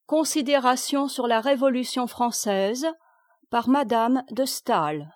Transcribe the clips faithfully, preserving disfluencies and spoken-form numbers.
Considérations sur la Révolution française par Madame de Staël.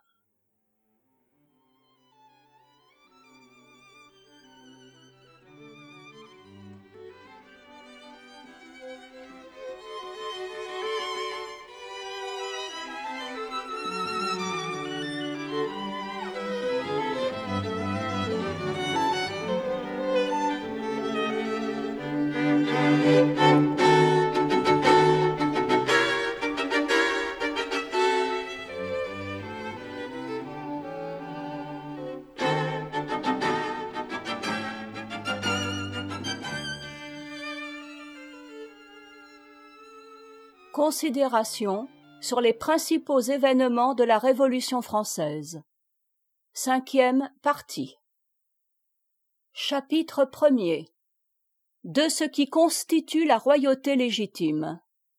Considérations sur les principaux événements de la Révolution française. Cinquième partie. Chapitre premier. De ce qui constitue la royauté légitime.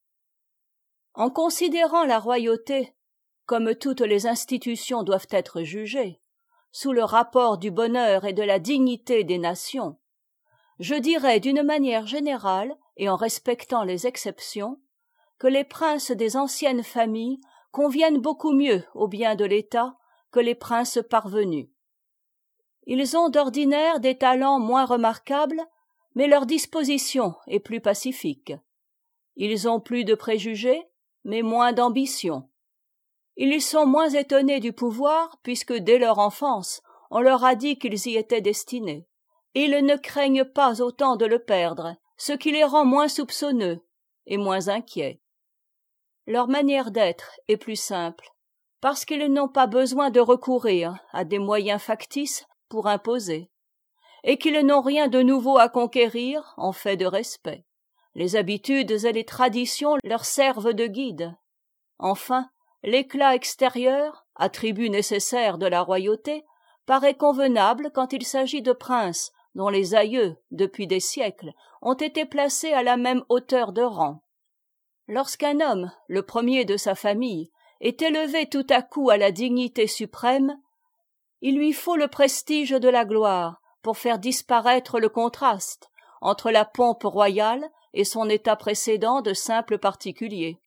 En considérant la royauté, comme toutes les institutions doivent être jugées, sous le rapport du bonheur et de la dignité des nations, je dirais d'une manière générale, et en respectant les exceptions, que les princes des anciennes familles conviennent beaucoup mieux au bien de l'État que les princes parvenus. Ils ont d'ordinaire des talents moins remarquables, mais leur disposition est plus pacifique. Ils ont plus de préjugés, mais moins d'ambition. Ils sont moins étonnés du pouvoir, puisque dès leur enfance, on leur a dit qu'ils y étaient destinés. Et ils ne craignent pas autant de le perdre, ce qui les rend moins soupçonneux et moins inquiets. Leur manière d'être est plus simple, parce qu'ils n'ont pas besoin de recourir à des moyens factices pour imposer, et qu'ils n'ont rien de nouveau à conquérir en fait de respect. Les habitudes et les traditions leur servent de guide. Enfin, l'éclat extérieur, attribut nécessaire de la royauté, paraît convenable quand il s'agit de princes dont les aïeux, depuis des siècles, ont été placés à la même hauteur de rang. Lorsqu'un homme, le premier de sa famille, est élevé tout à coup à la dignité suprême, il lui faut le prestige de la gloire pour faire disparaître le contraste entre la pompe royale et son état précédent de simple particulier.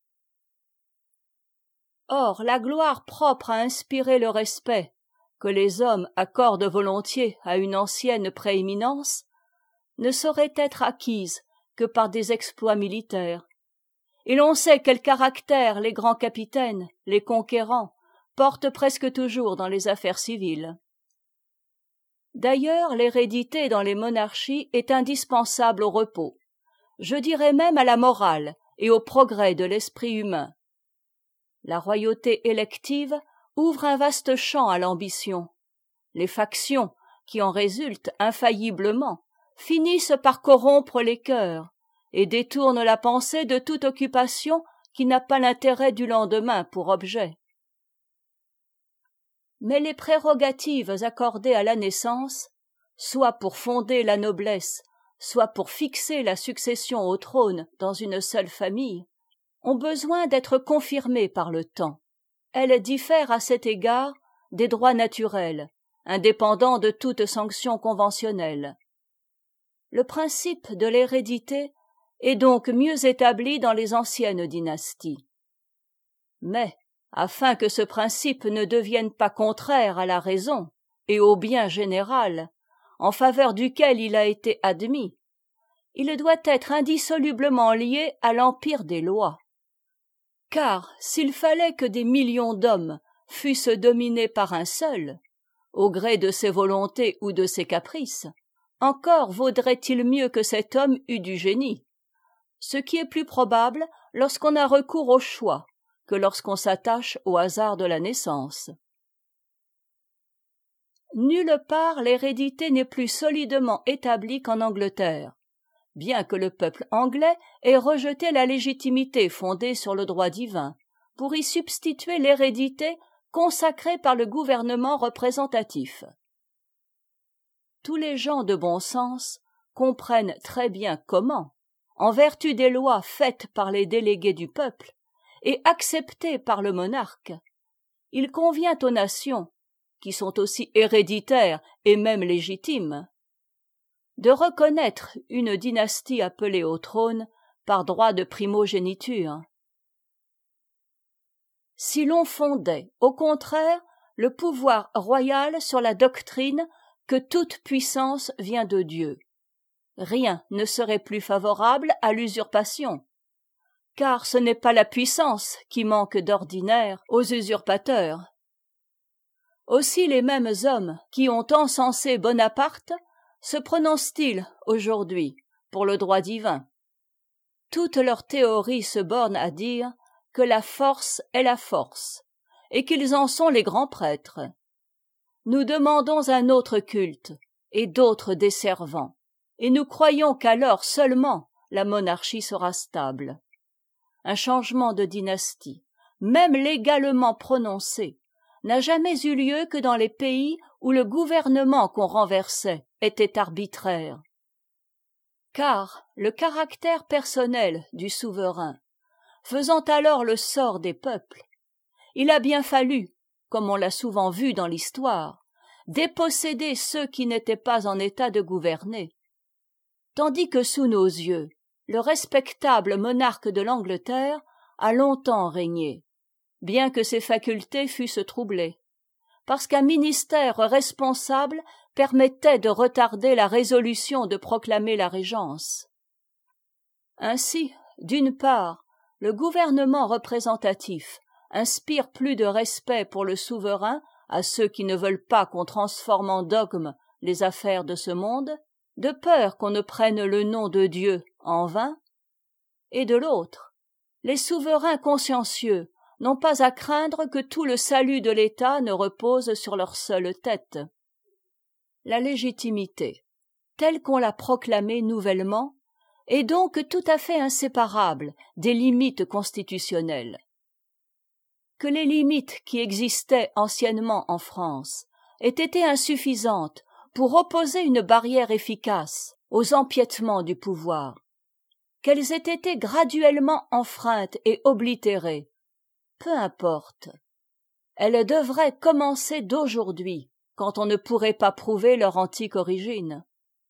Or, la gloire propre à inspirer le respect que les hommes accordent volontiers à une ancienne prééminence ne saurait être acquise que par des exploits militaires. Et l'on sait quel caractère les grands capitaines, les conquérants, portent presque toujours dans les affaires civiles. D'ailleurs, l'hérédité dans les monarchies est indispensable au repos, je dirais même à la morale et au progrès de l'esprit humain. La royauté élective ouvre un vaste champ à l'ambition. Les factions, qui en résultent infailliblement, finissent par corrompre les cœurs, et détourne la pensée de toute occupation qui n'a pas l'intérêt du lendemain pour objet. Mais les prérogatives accordées à la naissance, soit pour fonder la noblesse, soit pour fixer la succession au trône dans une seule famille, ont besoin d'être confirmées par le temps. Elles diffèrent à cet égard des droits naturels, indépendants de toute sanction conventionnelle. Le principe de l'hérédité est donc mieux établi dans les anciennes dynasties. Mais, afin que ce principe ne devienne pas contraire à la raison et au bien général, en faveur duquel il a été admis, il doit être indissolublement lié à l'empire des lois. Car s'il fallait que des millions d'hommes fussent dominés par un seul, au gré de ses volontés ou de ses caprices, encore vaudrait-il mieux que cet homme eût du génie, ce qui est plus probable lorsqu'on a recours au choix que lorsqu'on s'attache au hasard de la naissance. Nulle part l'hérédité n'est plus solidement établie qu'en Angleterre, bien que le peuple anglais ait rejeté la légitimité fondée sur le droit divin, pour y substituer l'hérédité consacrée par le gouvernement représentatif. Tous les gens de bon sens comprennent très bien comment, en vertu des lois faites par les délégués du peuple et acceptées par le monarque, il convient aux nations, qui sont aussi héréditaires et même légitimes, de reconnaître une dynastie appelée au trône par droit de primogéniture. Si l'on fondait, au contraire, le pouvoir royal sur la doctrine que toute puissance vient de Dieu, rien ne serait plus favorable à l'usurpation, car ce n'est pas la puissance qui manque d'ordinaire aux usurpateurs. Aussi les mêmes hommes qui ont encensé Bonaparte se prononcent-ils aujourd'hui pour le droit divin. Toute leur théorie se borne à dire que la force est la force, et qu'ils en sont les grands prêtres. Nous demandons un autre culte et d'autres desservants, et nous croyons qu'alors seulement la monarchie sera stable. Un changement de dynastie, même légalement prononcé, n'a jamais eu lieu que dans les pays où le gouvernement qu'on renversait était arbitraire. Car le caractère personnel du souverain faisant alors le sort des peuples, il a bien fallu, comme on l'a souvent vu dans l'histoire, déposséder ceux qui n'étaient pas en état de gouverner, tandis que sous nos yeux, le respectable monarque de l'Angleterre a longtemps régné, bien que ses facultés fussent troublées, parce qu'un ministère responsable permettait de retarder la résolution de proclamer la régence. Ainsi, d'une part, le gouvernement représentatif inspire plus de respect pour le souverain à ceux qui ne veulent pas qu'on transforme en dogme les affaires de ce monde, de peur qu'on ne prenne le nom de Dieu en vain, et de l'autre, les souverains consciencieux n'ont pas à craindre que tout le salut de l'État ne repose sur leur seule tête. La légitimité, telle qu'on l'a proclamée nouvellement, est donc tout à fait inséparable des limites constitutionnelles. Que les limites qui existaient anciennement en France aient été insuffisantes pour opposer une barrière efficace aux empiétements du pouvoir, qu'elles aient été graduellement enfreintes et oblitérées, peu importe. Elles devraient commencer d'aujourd'hui, quand on ne pourrait pas prouver leur antique origine.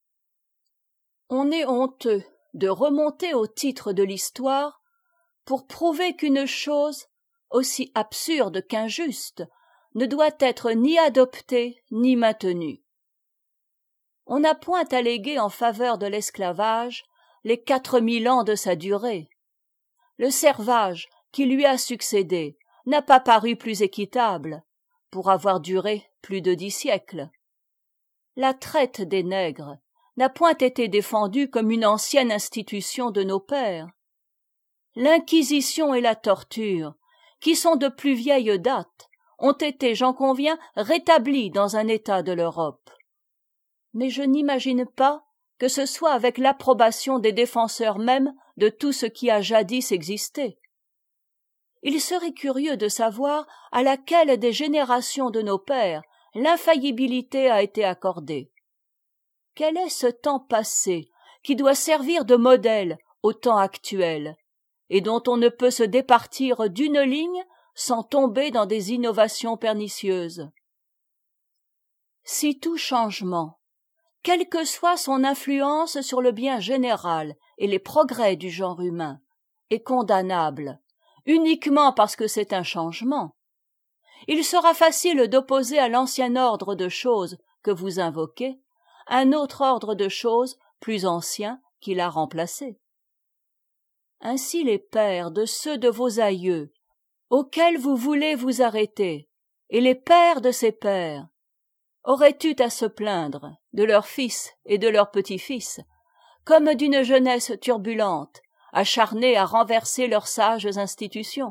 On est honteux de remonter au titre de l'histoire pour prouver qu'une chose, aussi absurde qu'injuste, ne doit être ni adoptée ni maintenue. On n'a point allégué en faveur de l'esclavage les quatre mille ans de sa durée. Le servage qui lui a succédé n'a pas paru plus équitable, pour avoir duré plus de dix siècles. La traite des nègres n'a point été défendue comme une ancienne institution de nos pères. L'inquisition et la torture, qui sont de plus vieille date, ont été, j'en conviens, rétablies dans un État de l'Europe. Mais je n'imagine pas que ce soit avec l'approbation des défenseurs mêmes de tout ce qui a jadis existé. Il serait curieux de savoir à laquelle des générations de nos pères l'infaillibilité a été accordée. Quel est ce temps passé qui doit servir de modèle au temps actuel, et dont on ne peut se départir d'une ligne sans tomber dans des innovations pernicieuses? Si tout changement, quelle que soit son influence sur le bien général et les progrès du genre humain, est condamnable, uniquement parce que c'est un changement, il sera facile d'opposer à l'ancien ordre de choses que vous invoquez un autre ordre de choses plus ancien qui l'a remplacé. Ainsi les pères de ceux de vos aïeux auxquels vous voulez vous arrêter, et les pères de ces pères, auraient eu à se plaindre de leurs fils et de leurs petits-fils, comme d'une jeunesse turbulente, acharnée à renverser leurs sages institutions.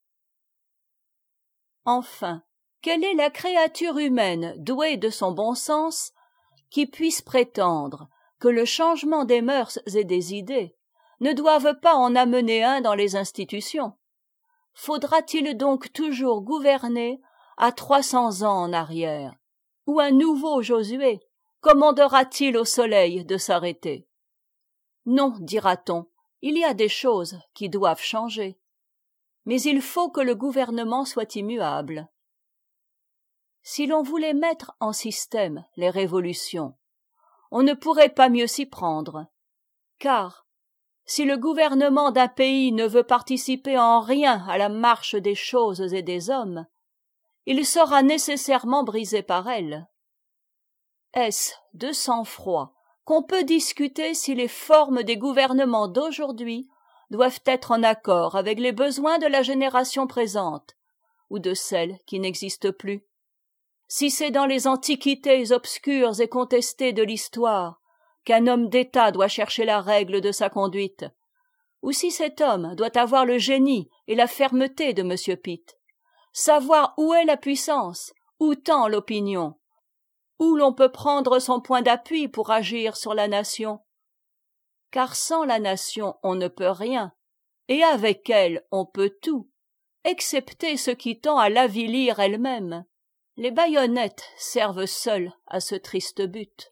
Enfin, quelle est la créature humaine douée de son bon sens qui puisse prétendre que le changement des mœurs et des idées ne doive pas en amener un dans les institutions? Faudra-t-il donc toujours gouverner à trois cents ans en arrière, ou un nouveau Josué commandera-t-il au soleil de s'arrêter? Non, dira-t-on, il y a des choses qui doivent changer, mais il faut que le gouvernement soit immuable. Si l'on voulait mettre en système les révolutions, on ne pourrait pas mieux s'y prendre, car, si le gouvernement d'un pays ne veut participer en rien à la marche des choses et des hommes, il sera nécessairement brisé par elle. Est-ce de sang-froid qu'on peut discuter si les formes des gouvernements d'aujourd'hui doivent être en accord avec les besoins de la génération présente ou de celle qui n'existe plus? Si c'est dans les antiquités obscures et contestées de l'histoire qu'un homme d'État doit chercher la règle de sa conduite, ou si cet homme doit avoir le génie et la fermeté de M. Pitt, savoir où est la puissance, où tend l'opinion, où l'on peut prendre son point d'appui pour agir sur la nation. Car sans la nation on ne peut rien, et avec elle on peut tout, excepté ce qui tend à l'avilir elle-même. Les baïonnettes servent seules à ce triste but.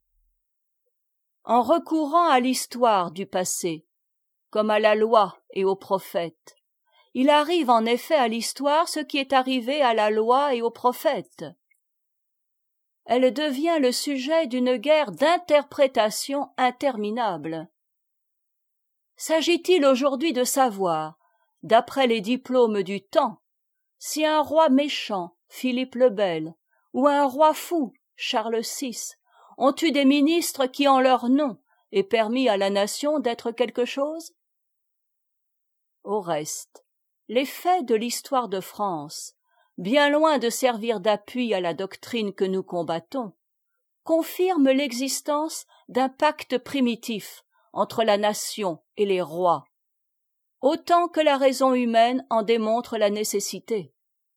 En recourant à l'histoire du passé, comme à la loi et aux prophètes, il arrive en effet à l'histoire ce qui est arrivé à la loi et aux prophètes. Elle devient le sujet d'une guerre d'interprétation interminable. S'agit-il aujourd'hui de savoir, d'après les diplômes du temps, si un roi méchant, Philippe le Bel, ou un roi fou, Charles six, ont eu des ministres qui, en leur nom, aient permis à la nation d'être quelque chose? Au reste, les faits de l'histoire de France, bien loin de servir d'appui à la doctrine que nous combattons, confirment l'existence d'un pacte primitif entre la nation et les rois, autant que la raison humaine en démontre la nécessité.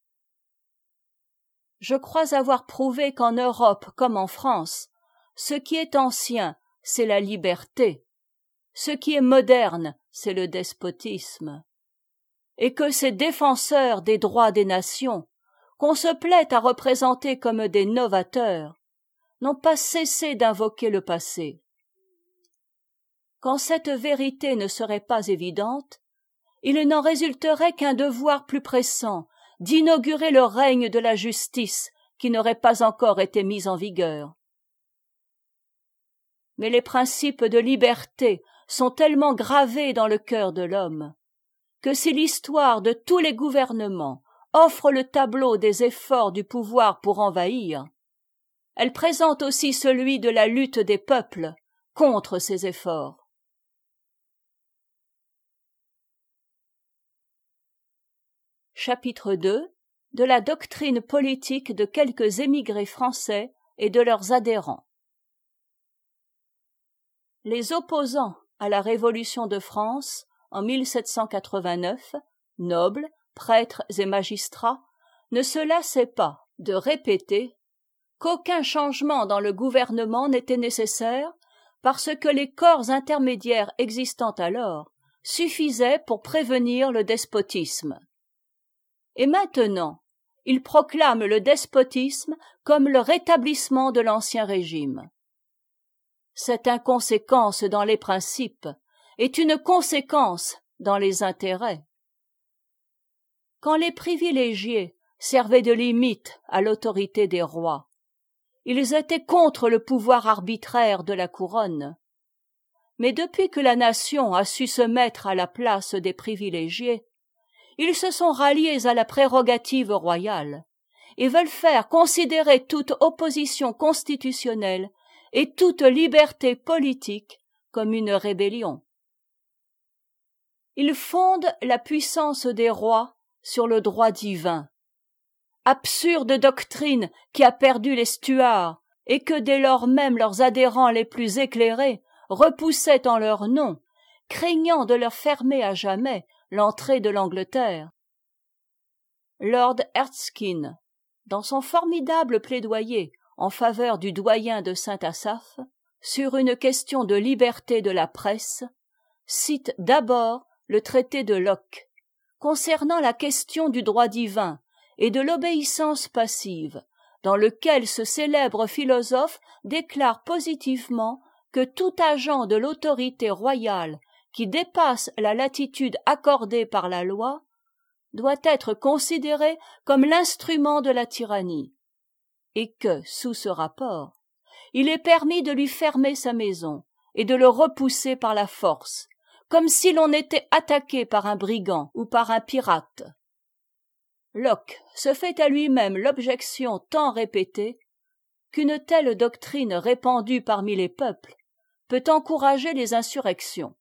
Je crois avoir prouvé qu'en Europe comme en France, ce qui est ancien, c'est la liberté, ce qui est moderne, c'est le despotisme, et que ces défenseurs des droits des nations, qu'on se plaît à représenter comme des novateurs, n'ont pas cessé d'invoquer le passé. Quand cette vérité ne serait pas évidente, il n'en résulterait qu'un devoir plus pressant d'inaugurer le règne de la justice qui n'aurait pas encore été mis en vigueur. Mais les principes de liberté sont tellement gravés dans le cœur de l'homme que si l'histoire de tous les gouvernements offre le tableau des efforts du pouvoir pour envahir, elle présente aussi celui de la lutte des peuples contre ces efforts. Chapitre deux. De la doctrine politique de quelques émigrés français et de leurs adhérents. Les opposants à la Révolution de France en mille sept cent quatre-vingt-neuf, nobles, prêtres et magistrats, ne se lassaient pas de répéter qu'aucun changement dans le gouvernement n'était nécessaire parce que les corps intermédiaires existant alors suffisaient pour prévenir le despotisme. Et maintenant, ils proclament le despotisme comme le rétablissement de l'ancien régime. Cette inconséquence dans les principes est une conséquence dans les intérêts. Quand les privilégiés servaient de limite à l'autorité des rois, ils étaient contre le pouvoir arbitraire de la couronne. Mais depuis que la nation a su se mettre à la place des privilégiés, ils se sont ralliés à la prérogative royale et veulent faire considérer toute opposition constitutionnelle et toute liberté politique comme une rébellion. Ils fondent la puissance des rois sur le droit divin. Absurde doctrine qui a perdu les Stuarts et que dès lors même leurs adhérents les plus éclairés repoussaient en leur nom, craignant de leur fermer à jamais l'entrée de l'Angleterre. Lord Erskine, dans son formidable plaidoyer en faveur du doyen de Saint-Asaph, sur une question de liberté de la presse, cite d'abord le traité de Locke, concernant la question du droit divin et de l'obéissance passive, dans lequel ce célèbre philosophe déclare positivement que tout agent de l'autorité royale qui dépasse la latitude accordée par la loi doit être considéré comme l'instrument de la tyrannie, et que, sous ce rapport, il est permis de lui fermer sa maison et de le repousser par la force, comme si l'on était attaqué par un brigand ou par un pirate. Locke se fait à lui-même l'objection tant répétée qu'une telle doctrine répandue parmi les peuples peut encourager les insurrections.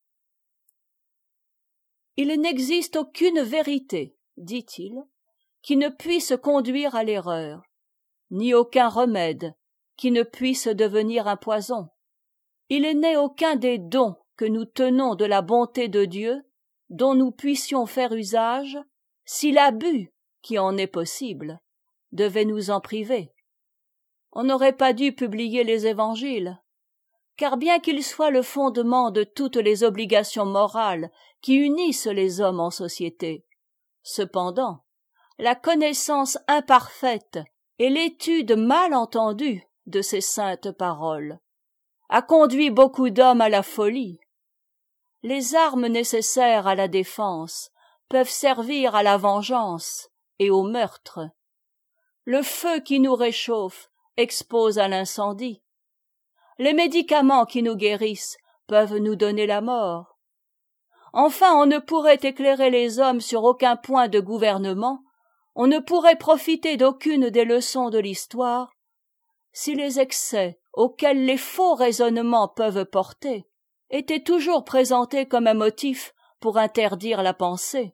Il n'existe aucune vérité, dit-il, qui ne puisse conduire à l'erreur, ni aucun remède qui ne puisse devenir un poison. Il n'est aucun des dons que nous tenons de la bonté de Dieu dont nous puissions faire usage si l'abus, qui en est possible, devait nous en priver. On n'aurait pas dû publier les évangiles, car bien qu'ils soient le fondement de toutes les obligations morales qui unissent les hommes en société, cependant, la connaissance imparfaite et l'étude mal entendue de ces saintes paroles a conduit beaucoup d'hommes à la folie. Les armes nécessaires à la défense peuvent servir à la vengeance et au meurtre. Le feu qui nous réchauffe expose à l'incendie. Les médicaments qui nous guérissent peuvent nous donner la mort. Enfin, on ne pourrait éclairer les hommes sur aucun point de gouvernement, on ne pourrait profiter d'aucune des leçons de l'histoire, si les excès auxquels les faux raisonnements peuvent porter étaient toujours présentés comme un motif pour interdire la pensée.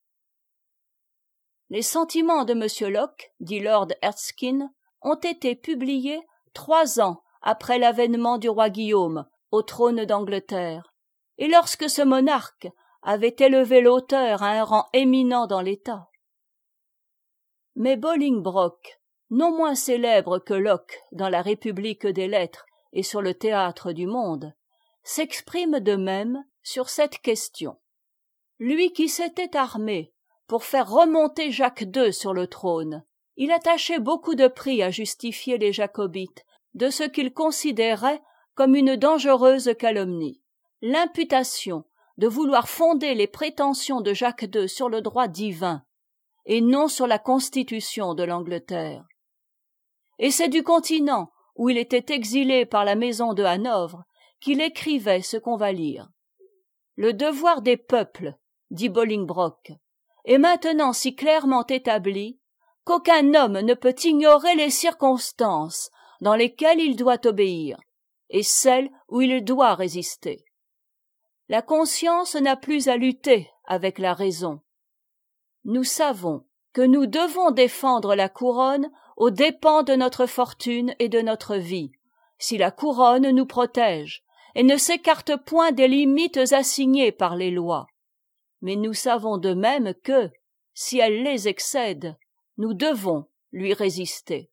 Les sentiments de M. Locke, dit Lord Erskine, ont été publiés trois ans après l'avènement du roi Guillaume au trône d'Angleterre, et lorsque ce monarque avait élevé l'auteur à un rang éminent dans l'État. Mais Bolingbroke, non moins célèbre que Locke dans la République des lettres et sur le théâtre du monde, s'exprime de même sur cette question. Lui qui s'était armé pour faire remonter Jacques deux sur le trône, il attachait beaucoup de prix à justifier les jacobites de ce qu'il considérait comme une dangereuse calomnie, l'imputation de vouloir fonder les prétentions de Jacques deux sur le droit divin et non sur la constitution de l'Angleterre. Et c'est du continent où il était exilé par la maison de Hanovre qu'il écrivait ce qu'on va lire. Le devoir des peuples, dit Bolingbroke, est maintenant si clairement établi qu'aucun homme ne peut ignorer les circonstances dans lesquelles il doit obéir et celles où il doit résister. La conscience n'a plus à lutter avec la raison. Nous savons que nous devons défendre la couronne aux dépens de notre fortune et de notre vie, si la couronne nous protège et ne s'écarte point des limites assignées par les lois. Mais nous savons de même que, si elle les excède, nous devons lui résister.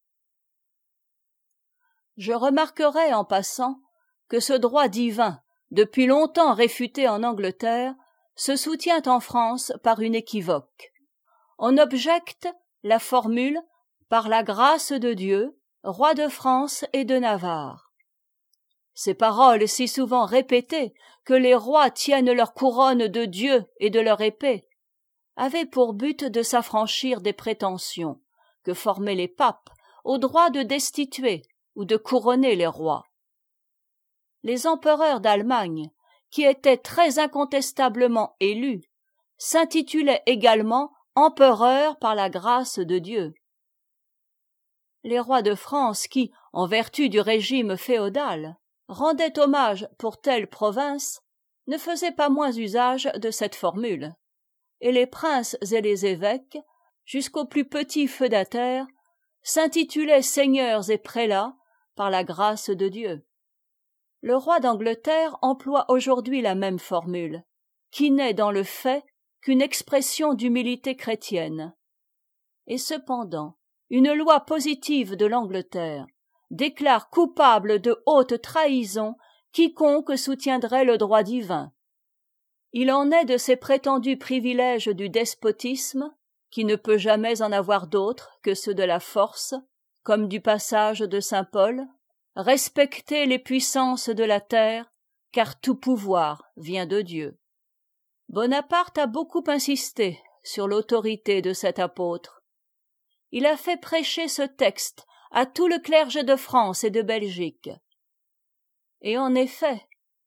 Je remarquerai en passant que ce droit divin, depuis longtemps réfuté en Angleterre, se soutient en France par une équivoque. On objecte la formule « par la grâce de Dieu, roi de France et de Navarre ». Ces paroles si souvent répétées que les rois tiennent leur couronne de Dieu et de leur épée avaient pour but de s'affranchir des prétentions que formaient les papes au droit de destituer ou de couronner les rois. Les empereurs d'Allemagne, qui étaient très incontestablement élus, s'intitulaient également empereurs par la grâce de Dieu. Les rois de France qui, en vertu du régime féodal, rendaient hommage pour telle province, ne faisaient pas moins usage de cette formule, et les princes et les évêques, jusqu'aux plus petits feudataires, s'intitulaient seigneurs et prélats par la grâce de Dieu. Le roi d'Angleterre emploie aujourd'hui la même formule, qui n'est dans le fait qu'une expression d'humilité chrétienne. Et cependant, une loi positive de l'Angleterre déclare coupable de haute trahison quiconque soutiendrait le droit divin. Il en est de ces prétendus privilèges du despotisme, qui ne peut jamais en avoir d'autres que ceux de la force, comme du passage de saint Paul, respecter les puissances de la terre, car tout pouvoir vient de Dieu. Bonaparte a beaucoup insisté sur l'autorité de cet apôtre. Il a fait prêcher ce texte à tout le clergé de France et de Belgique. Et en effet,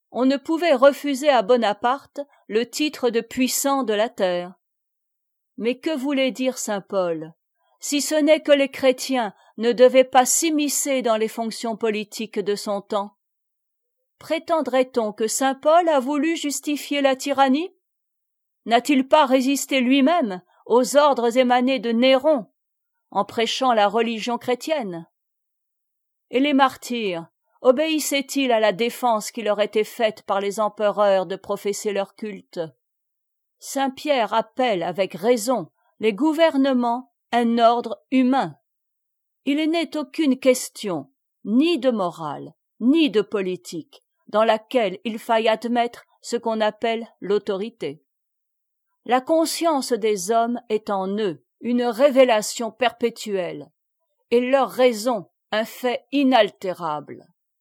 on ne pouvait refuser à Bonaparte le titre de puissant de la terre. Mais que voulait dire saint Paul, si ce n'est que les chrétiens ne devaient pas s'immiscer dans les fonctions politiques de son temps? Prétendrait-on que saint Paul a voulu justifier la tyrannie? N'a-t-il pas résisté lui-même aux ordres émanés de Néron en prêchant la religion chrétienne? Et les martyrs obéissaient-ils à la défense qui leur était faite par les empereurs de professer leur culte? Saint Pierre appelle avec raison les gouvernements un ordre humain. Il n'est aucune question, ni de morale, ni de politique, dans laquelle il faille admettre ce qu'on appelle l'autorité. La conscience des hommes est en eux une révélation perpétuelle, et leur raison un fait inaltérable.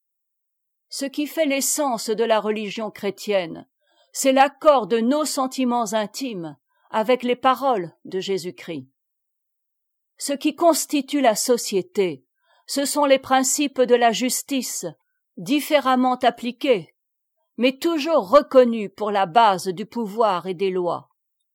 Ce qui fait l'essence de la religion chrétienne, c'est l'accord de nos sentiments intimes avec les paroles de Jésus-Christ. Ce qui constitue la société, ce sont les principes de la justice, différemment appliqués, mais toujours reconnus pour la base du pouvoir et des lois.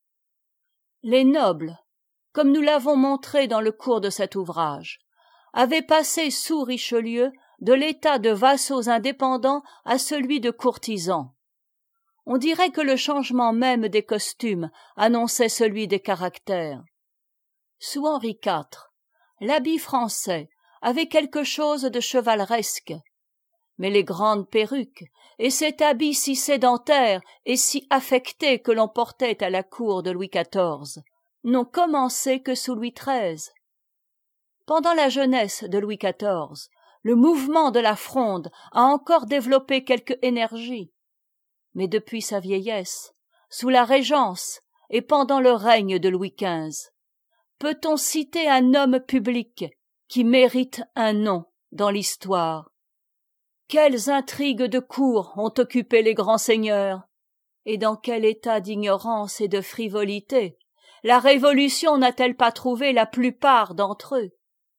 Les nobles, comme nous l'avons montré dans le cours de cet ouvrage, avaient passé sous Richelieu de l'état de vassaux indépendants à celui de courtisans. On dirait que le changement même des costumes annonçait celui des caractères. Sous Henri quatre, l'habit français avait quelque chose de chevaleresque, mais les grandes perruques et cet habit si sédentaire et si affecté que l'on portait à la cour de Louis quatorze n'ont commencé que sous Louis treize. Pendant la jeunesse de Louis quatorze, le mouvement de la Fronde a encore développé quelque énergie, mais depuis sa vieillesse, sous la Régence et pendant le règne de Louis quinze, peut-on citer un homme public qui mérite un nom dans l'histoire? Quelles intrigues de cour ont occupé les grands seigneurs, et dans quel état d'ignorance et de frivolité la Révolution n'a-t-elle pas trouvé la plupart d'entre eux?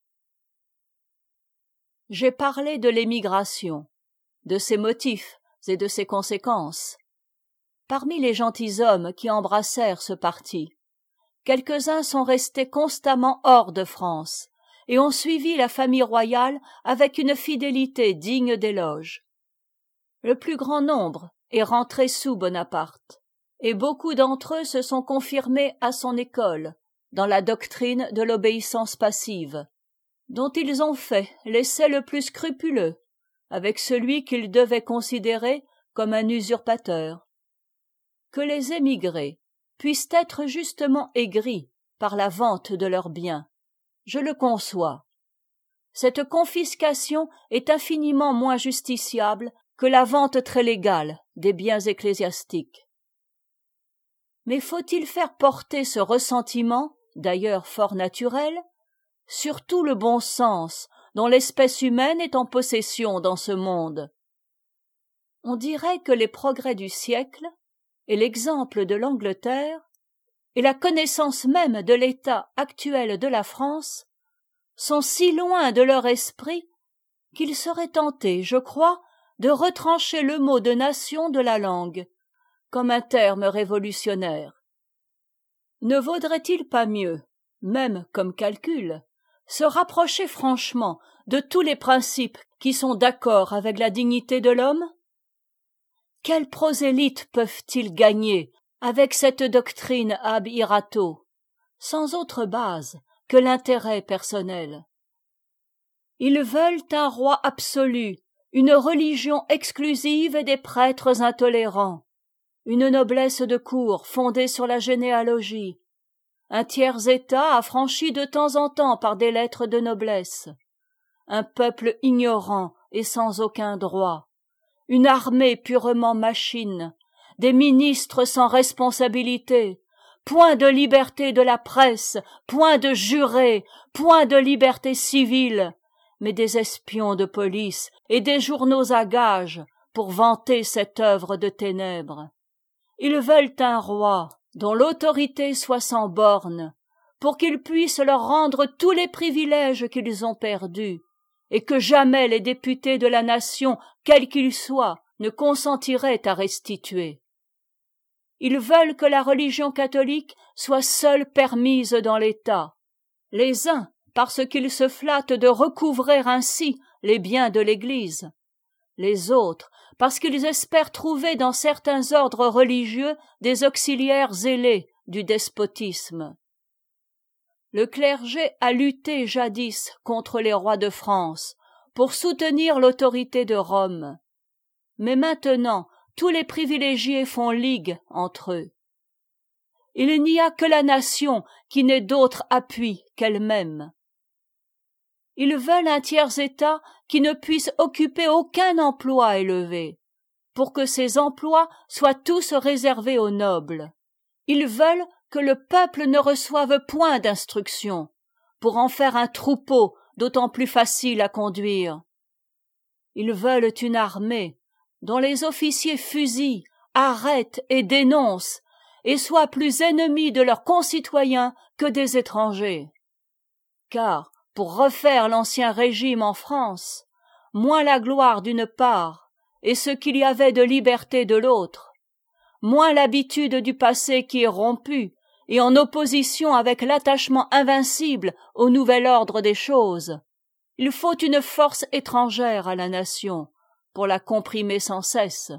J'ai parlé de l'émigration, de ses motifs et de ses conséquences. Parmi les gentilshommes qui embrassèrent ce parti, quelques-uns sont restés constamment hors de France et ont suivi la famille royale avec une fidélité digne d'éloge. Le plus grand nombre est rentré sous Bonaparte, et beaucoup d'entre eux se sont confirmés à son école, dans la doctrine de l'obéissance passive, dont ils ont fait l'essai le plus scrupuleux, avec celui qu'ils devaient considérer comme un usurpateur. Que les émigrés puissent être justement aigris par la vente de leurs biens, je le conçois. Cette confiscation est infiniment moins justiciable que la vente très légale des biens ecclésiastiques. Mais faut-il faire porter ce ressentiment, d'ailleurs fort naturel, sur tout le bon sens dont l'espèce humaine est en possession dans ce monde? On dirait que les progrès du siècle, et l'exemple de l'Angleterre, et la connaissance même de l'état actuel de la France sont si loin de leur esprit qu'ils seraient tentés, je crois, de retrancher le mot de nation de la langue, comme un terme révolutionnaire. Ne vaudrait-il pas mieux, même comme calcul, se rapprocher franchement de tous les principes qui sont d'accord avec la dignité de l'homme? Quels prosélytes peuvent-ils gagner avec cette doctrine ab irato, sans autre base que l'intérêt personnel? Ils veulent un roi absolu, une religion exclusive et des prêtres intolérants, une noblesse de cour fondée sur la généalogie, un tiers-état affranchi de temps en temps par des lettres de noblesse, un peuple ignorant et sans aucun droit, une armée purement machine, des ministres sans responsabilité, point de liberté de la presse, point de jurés, point de liberté civile, mais des espions de police et des journaux à gages pour vanter cette œuvre de ténèbres. Ils veulent un roi dont l'autorité soit sans bornes, pour qu'il puisse leur rendre tous les privilèges qu'ils ont perdus, et que jamais les députés de la nation, quels qu'ils soient, ne consentirait à restituer. Ils veulent que la religion catholique soit seule permise dans l'État, les uns parce qu'ils se flattent de recouvrer ainsi les biens de l'Église, les autres parce qu'ils espèrent trouver dans certains ordres religieux des auxiliaires zélés du despotisme. Le clergé a lutté jadis contre les rois de France pour soutenir l'autorité de Rome, mais maintenant tous les privilégiés font ligue entre eux. Il n'y a que la nation qui n'ait d'autre appui qu'elle-même. Ils veulent un tiers-état qui ne puisse occuper aucun emploi élevé, pour que ces emplois soient tous réservés aux nobles. Ils veulent que le peuple ne reçoive point d'instruction, pour en faire un troupeau d'autant plus facile à conduire. Ils veulent une armée dont les officiers fusillent, arrêtent et dénoncent, et soient plus ennemis de leurs concitoyens que des étrangers. Car, pour refaire l'ancien régime en France, moins la gloire d'une part et ce qu'il y avait de liberté de l'autre, moins l'habitude du passé qui est rompue et en opposition avec l'attachement invincible au nouvel ordre des choses, il faut une force étrangère à la nation pour la comprimer sans cesse.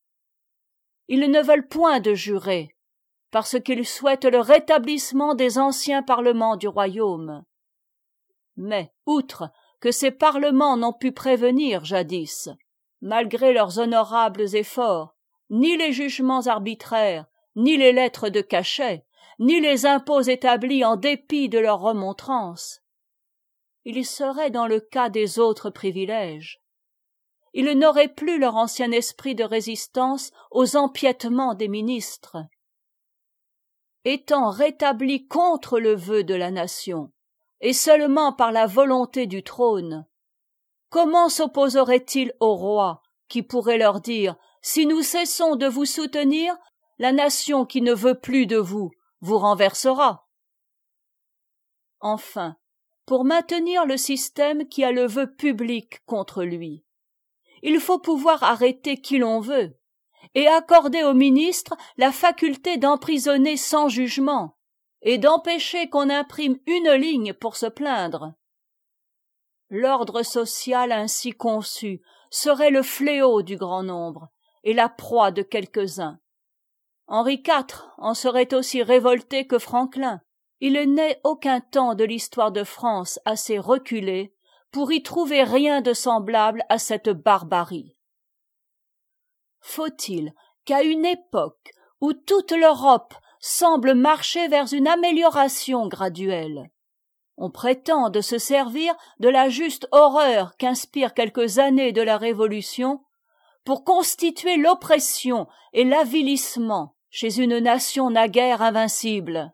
Ils ne veulent point de jurés, parce qu'ils souhaitent le rétablissement des anciens parlements du royaume. Mais, outre que ces parlements n'ont pu prévenir jadis, malgré leurs honorables efforts, ni les jugements arbitraires, ni les lettres de cachet, ni les impôts établis en dépit de leurs remontrances, ils seraient dans le cas des autres privilèges. Ils n'auraient plus leur ancien esprit de résistance aux empiètements des ministres. Étant rétablis contre le vœu de la nation, et seulement par la volonté du trône, comment s'opposeraient-ils au roi qui pourrait leur dire « Si nous cessons de vous soutenir, la nation qui ne veut plus de vous vous renversera ». Enfin, pour maintenir le système qui a le vœu public contre lui, il faut pouvoir arrêter qui l'on veut, et accorder aux ministres la faculté d'emprisonner sans jugement, et d'empêcher qu'on imprime une ligne pour se plaindre. L'ordre social ainsi conçu serait le fléau du grand nombre et la proie de quelques-uns. Henri quatre en serait aussi révolté que Franklin. Il n'est aucun temps de l'histoire de France assez reculé pour y trouver rien de semblable à cette barbarie. Faut-il qu'à une époque où toute l'Europe semble marcher vers une amélioration graduelle, on prétende se servir de la juste horreur qu'inspirent quelques années de la Révolution pour constituer l'oppression et l'avilissement chez une nation naguère invincible?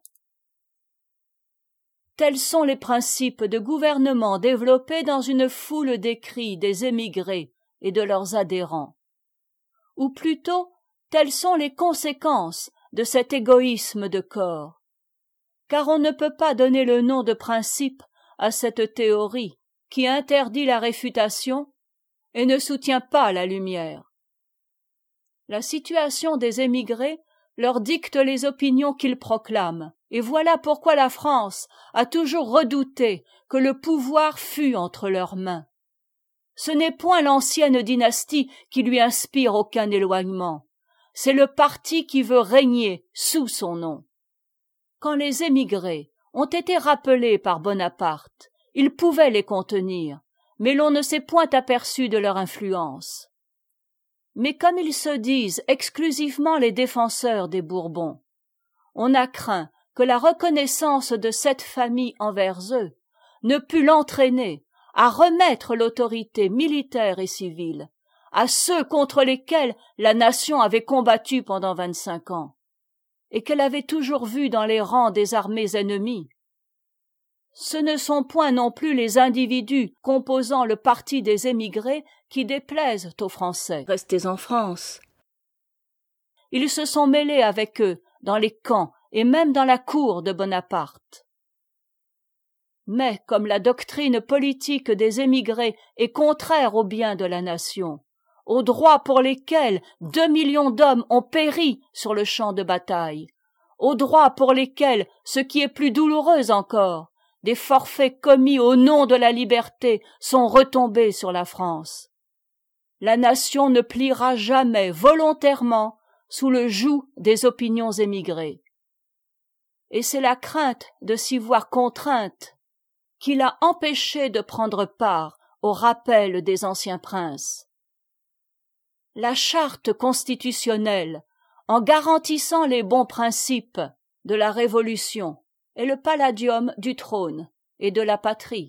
Tels sont les principes de gouvernement développés dans une foule d'écrits des émigrés et de leurs adhérents. Ou plutôt, telles sont les conséquences de cet égoïsme de corps. Car on ne peut pas donner le nom de principe à cette théorie qui interdit la réfutation et ne soutient pas la lumière. La situation des émigrés leur dicte les opinions qu'ils proclament, et voilà pourquoi la France a toujours redouté que le pouvoir fût entre leurs mains. Ce n'est point l'ancienne dynastie qui lui inspire aucun éloignement, c'est le parti qui veut régner sous son nom. Quand les émigrés ont été rappelés par Bonaparte, ils pouvaient les contenir, mais l'on ne s'est point aperçu de leur influence. Mais comme ils se disent exclusivement les défenseurs des Bourbons, on a craint que la reconnaissance de cette famille envers eux ne pût l'entraîner à remettre l'autorité militaire et civile à ceux contre lesquels la nation avait combattu pendant vingt-cinq ans, et qu'elle avait toujours vus dans les rangs des armées ennemies. Ce ne sont point non plus les individus composant le parti des émigrés qui déplaisent aux Français restés en France. Ils se sont mêlés avec eux dans les camps et même dans la cour de Bonaparte. Mais comme la doctrine politique des émigrés est contraire au bien de la nation, aux droits pour lesquels deux millions d'hommes ont péri sur le champ de bataille, aux droits pour lesquels, ce qui est plus douloureux encore, des forfaits commis au nom de la liberté sont retombés sur la France. La nation ne pliera jamais volontairement sous le joug des opinions émigrées. Et c'est la crainte de s'y voir contrainte qui l'a empêchée de prendre part au rappel des anciens princes. La charte constitutionnelle, en garantissant les bons principes de la Révolution, est le palladium du trône et de la patrie.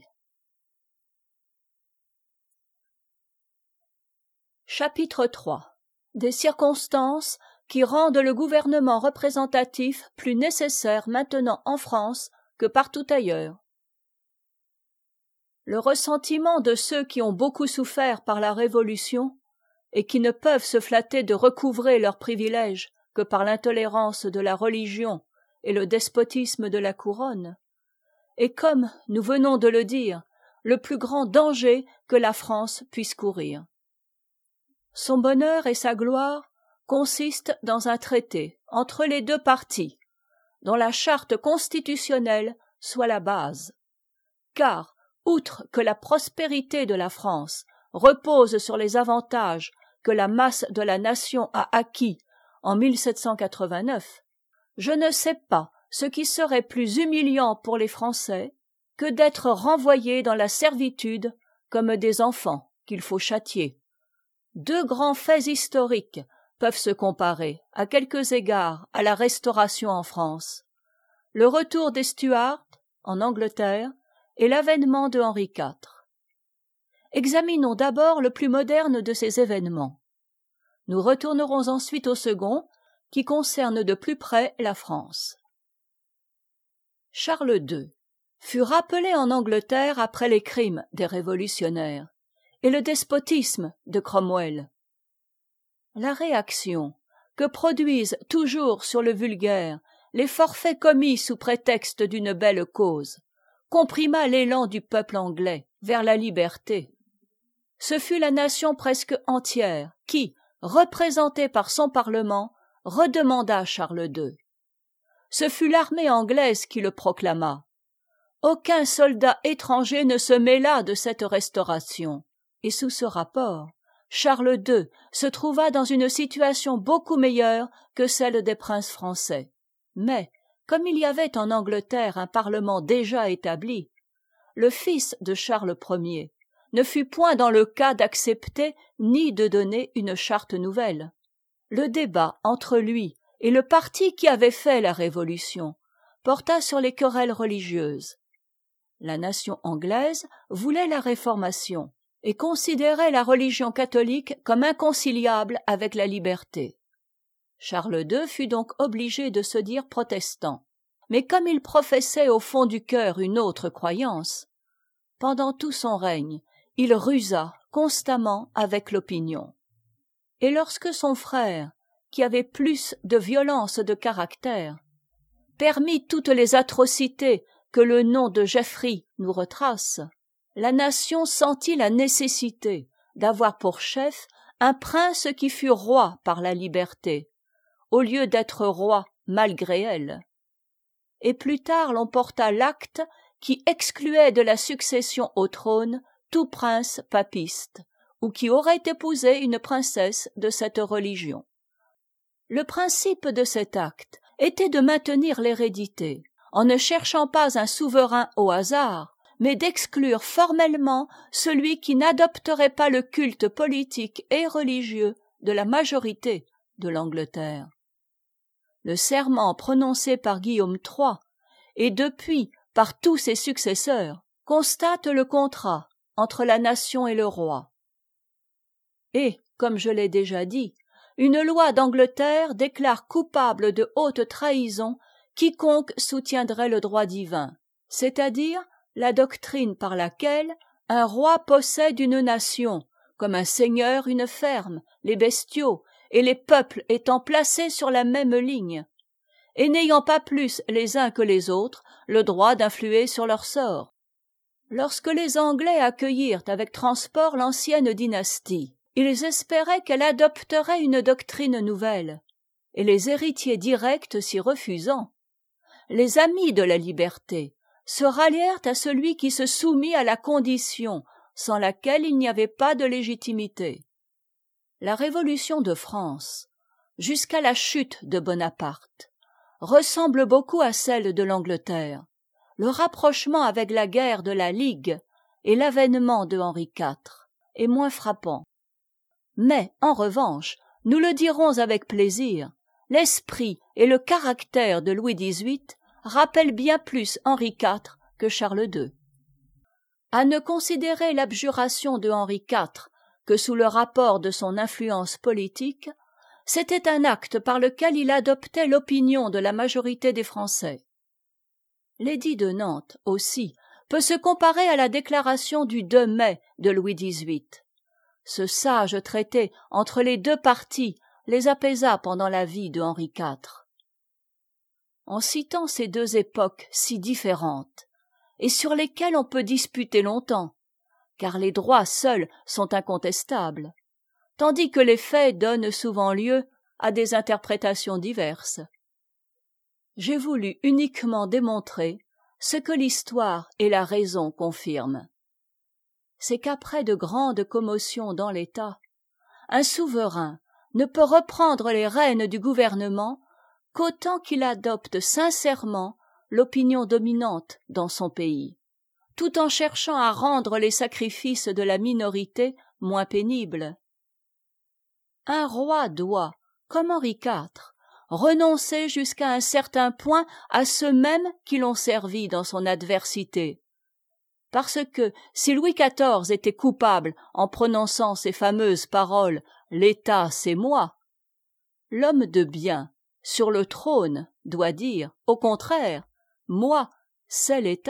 Chapitre trois. Des circonstances qui rendent le gouvernement représentatif plus nécessaire maintenant en France que partout ailleurs. Le ressentiment de ceux qui ont beaucoup souffert par la Révolution et qui ne peuvent se flatter de recouvrer leurs privilèges que par l'intolérance de la religion et le despotisme de la couronne, est, comme nous venons de le dire, le plus grand danger que la France puisse courir. Son bonheur et sa gloire consistent dans un traité entre les deux parties, dont la charte constitutionnelle soit la base. Car, outre que la prospérité de la France repose sur les avantages que la masse de la nation a acquis en mille sept cent quatre-vingt-neuf, je ne sais pas ce qui serait plus humiliant pour les Français que d'être renvoyés dans la servitude comme des enfants qu'il faut châtier. Deux grands faits historiques peuvent se comparer, à quelques égards, à la Restauration en France. Le retour des Stuarts en Angleterre et l'avènement de Henri quatre. Examinons d'abord le plus moderne de ces événements. Nous retournerons ensuite au second, qui concerne de plus près la France. Charles deux fut rappelé en Angleterre après les crimes des révolutionnaires et le despotisme de Cromwell. La réaction que produisent toujours sur le vulgaire les forfaits commis sous prétexte d'une belle cause comprima l'élan du peuple anglais vers la liberté. Ce fut la nation presque entière qui, représentée par son Parlement, redemanda Charles deux. Ce fut l'armée anglaise qui le proclama. Aucun soldat étranger ne se mêla de cette restauration, et sous ce rapport, Charles deux se trouva dans une situation beaucoup meilleure que celle des princes français. Mais, comme il y avait en Angleterre un parlement déjà établi, le fils de Charles Ier ne fut point dans le cas d'accepter ni de donner une charte nouvelle. Le débat entre lui et le parti qui avait fait la Révolution porta sur les querelles religieuses. La nation anglaise voulait la Réformation et considérait la religion catholique comme inconciliable avec la liberté. Charles deux fut donc obligé de se dire protestant. Mais comme il professait au fond du cœur une autre croyance, pendant tout son règne, il rusa constamment avec l'opinion. Et lorsque son frère, qui avait plus de violence de caractère, permit toutes les atrocités que le nom de Geoffrey nous retrace, la nation sentit la nécessité d'avoir pour chef un prince qui fût roi par la liberté, au lieu d'être roi malgré elle. Et plus tard l'on porta l'acte qui excluait de la succession au trône tout prince papiste, ou qui aurait épousé une princesse de cette religion. Le principe de cet acte était de maintenir l'hérédité, en ne cherchant pas un souverain au hasard, mais d'exclure formellement celui qui n'adopterait pas le culte politique et religieux de la majorité de l'Angleterre. Le serment prononcé par Guillaume trois, et depuis par tous ses successeurs, constate le contrat entre la nation et le roi. Et, comme je l'ai déjà dit, une loi d'Angleterre déclare coupable de haute trahison quiconque soutiendrait le droit divin, c'est-à-dire la doctrine par laquelle un roi possède une nation, comme un seigneur une ferme, les bestiaux et les peuples étant placés sur la même ligne, et n'ayant pas plus les uns que les autres le droit d'influer sur leur sort. Lorsque les Anglais accueillirent avec transport l'ancienne dynastie, ils espéraient qu'elle adopterait une doctrine nouvelle, et les héritiers directs s'y refusant, les amis de la liberté se rallièrent à celui qui se soumit à la condition sans laquelle il n'y avait pas de légitimité. La Révolution de France, jusqu'à la chute de Bonaparte, ressemble beaucoup à celle de l'Angleterre. Le rapprochement avec la guerre de la Ligue et l'avènement de Henri quatre est moins frappant. Mais, en revanche, nous le dirons avec plaisir, l'esprit et le caractère de Louis dix-huit rappellent bien plus Henri quatre que Charles deux. À ne considérer l'abjuration de Henri quatre que sous le rapport de son influence politique, c'était un acte par lequel il adoptait l'opinion de la majorité des Français. L'édit de Nantes, aussi, peut se comparer à la déclaration du deux mai de Louis dix-huit. Ce sage traité entre les deux partis les apaisa pendant la vie de Henri quatre. En citant ces deux époques si différentes, et sur lesquelles on peut disputer longtemps, car les droits seuls sont incontestables, tandis que les faits donnent souvent lieu à des interprétations diverses, j'ai voulu uniquement démontrer ce que l'histoire et la raison confirment. C'est qu'après de grandes commotions dans l'État, un souverain ne peut reprendre les rênes du gouvernement qu'autant qu'il adopte sincèrement l'opinion dominante dans son pays, tout en cherchant à rendre les sacrifices de la minorité moins pénibles. Un roi doit, comme Henri quatre, renoncer jusqu'à un certain point à ceux-mêmes qui l'ont servi dans son adversité. Parce que si Louis quatorze était coupable en prononçant ces fameuses paroles « l'État, c'est moi », l'homme de bien, sur le trône, doit dire, au contraire, « moi, c'est l'État ».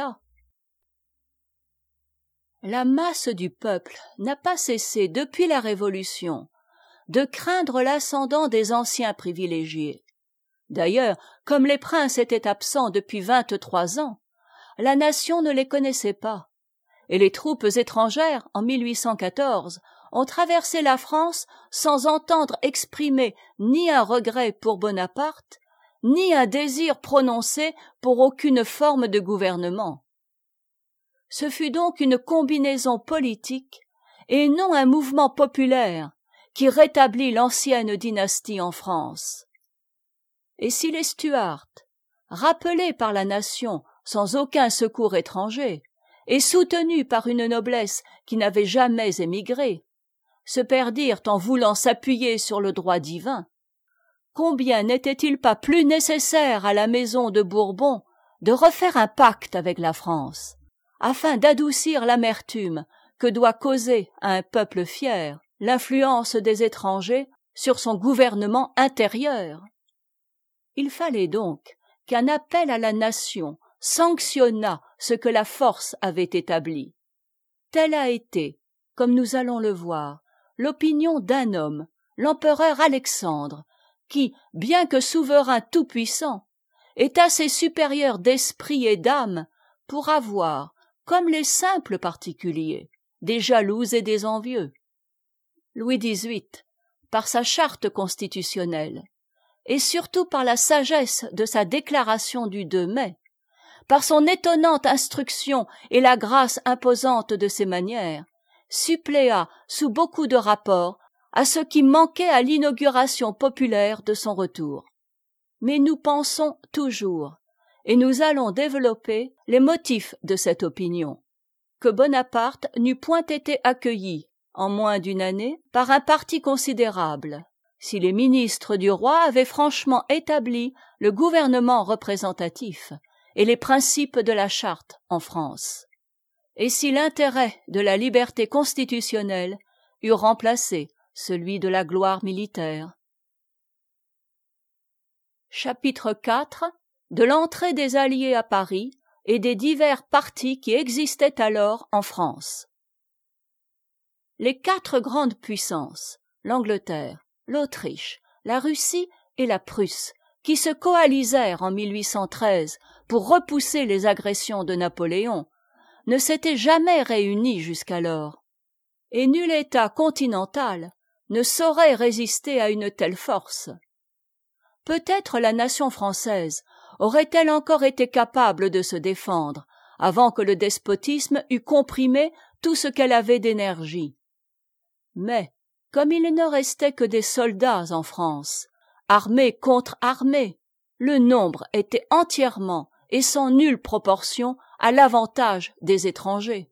La masse du peuple n'a pas cessé, depuis la Révolution, de craindre l'ascendant des anciens privilégiés. D'ailleurs, comme les princes étaient absents depuis vingt-trois ans, la nation ne les connaissait pas, et les troupes étrangères, en mille huit cent quatorze, ont traversé la France sans entendre exprimer ni un regret pour Bonaparte, ni un désir prononcé pour aucune forme de gouvernement. Ce fut donc une combinaison politique et non un mouvement populaire qui rétablit l'ancienne dynastie en France. Et si les Stuarts, rappelés par la nation sans aucun secours étranger, et soutenus par une noblesse qui n'avait jamais émigré, se perdirent en voulant s'appuyer sur le droit divin, combien n'était-il pas plus nécessaire à la maison de Bourbon de refaire un pacte avec la France, afin d'adoucir l'amertume que doit causer à un peuple fier l'influence des étrangers sur son gouvernement intérieur. Il fallait donc qu'un appel à la nation sanctionnât ce que la force avait établi. Telle a été, comme nous allons le voir, l'opinion d'un homme, l'empereur Alexandre, qui, bien que souverain tout-puissant, est assez supérieur d'esprit et d'âme pour avoir, comme les simples particuliers, des jaloux et des envieux. Louis dix-huit, par sa charte constitutionnelle, et surtout par la sagesse de sa déclaration du deux mai, par son étonnante instruction et la grâce imposante de ses manières, suppléa sous beaucoup de rapports à ce qui manquait à l'inauguration populaire de son retour. Mais nous pensons toujours, et nous allons développer les motifs de cette opinion, que Bonaparte n'eût point été accueilli, en moins d'une année, par un parti considérable, si les ministres du roi avaient franchement établi le gouvernement représentatif et les principes de la charte en France, et si l'intérêt de la liberté constitutionnelle eût remplacé celui de la gloire militaire. Chapitre quatre. De l'entrée des Alliés à Paris et des divers partis qui existaient alors en France. Les quatre grandes puissances, l'Angleterre, l'Autriche, la Russie et la Prusse, qui se coalisèrent en mille huit cent treize pour repousser les agressions de Napoléon, ne s'étaient jamais réunies jusqu'alors, et nul État continental ne saurait résister à une telle force. Peut-être la nation française aurait-elle encore été capable de se défendre avant que le despotisme eût comprimé tout ce qu'elle avait d'énergie. Mais, comme il ne restait que des soldats en France, armée contre armée, le nombre était entièrement et sans nulle proportion à l'avantage des étrangers.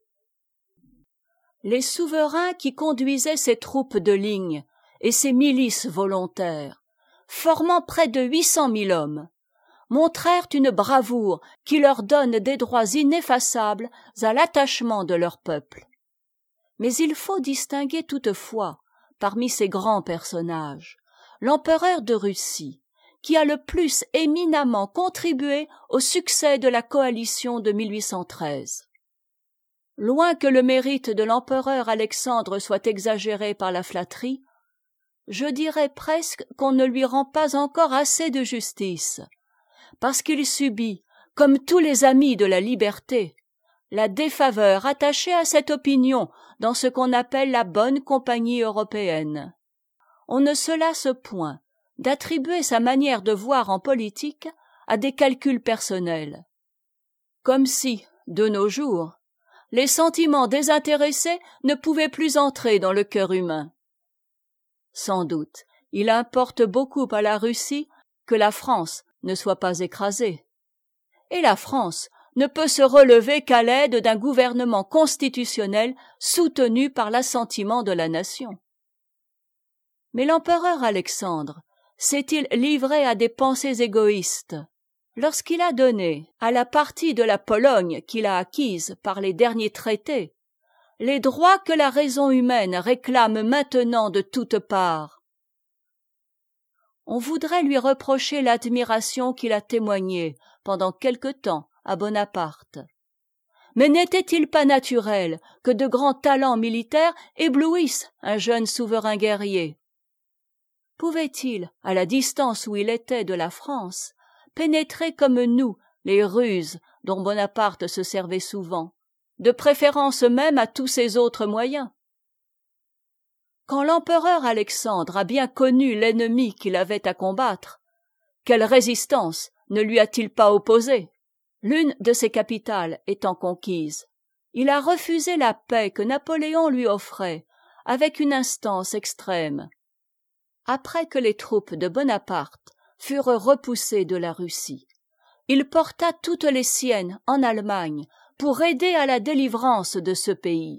Les souverains qui conduisaient ces troupes de ligne et ces milices volontaires, formant près de huit cent mille hommes, montrèrent une bravoure qui leur donne des droits ineffaçables à l'attachement de leur peuple. Mais il faut distinguer toutefois, parmi ces grands personnages, l'empereur de Russie, qui a le plus éminemment contribué au succès de la coalition de mille huit cent treize. Loin que le mérite de l'empereur Alexandre soit exagéré par la flatterie, je dirais presque qu'on ne lui rend pas encore assez de justice, parce qu'il subit, comme tous les amis de la liberté, la défaveur attachée à cette opinion dans ce qu'on appelle la bonne compagnie européenne. On ne se lasse point d'attribuer sa manière de voir en politique à des calculs personnels. Comme si, de nos jours, les sentiments désintéressés ne pouvaient plus entrer dans le cœur humain. Sans doute, il importe beaucoup à la Russie que la France ne soit pas écrasée. Et la France ne peut se relever qu'à l'aide d'un gouvernement constitutionnel soutenu par l'assentiment de la nation. Mais l'empereur Alexandre s'est-il livré à des pensées égoïstes lorsqu'il a donné à la partie de la Pologne qu'il a acquise par les derniers traités les droits que la raison humaine réclame maintenant de toutes parts? On voudrait lui reprocher l'admiration qu'il a témoignée pendant quelque temps à Bonaparte. Mais n'était-il pas naturel que de grands talents militaires éblouissent un jeune souverain guerrier? Pouvait-il, à la distance où il était de la France, pénétrer comme nous les ruses dont Bonaparte se servait souvent, de préférence même à tous ses autres moyens? Quand l'empereur Alexandre a bien connu l'ennemi qu'il avait à combattre, quelle résistance ne lui a-t-il pas opposée? L'une de ses capitales étant conquise, il a refusé la paix que Napoléon lui offrait avec une instance extrême. Après que les troupes de Bonaparte furent repoussées de la Russie, il porta toutes les siennes en Allemagne pour aider à la délivrance de ce pays.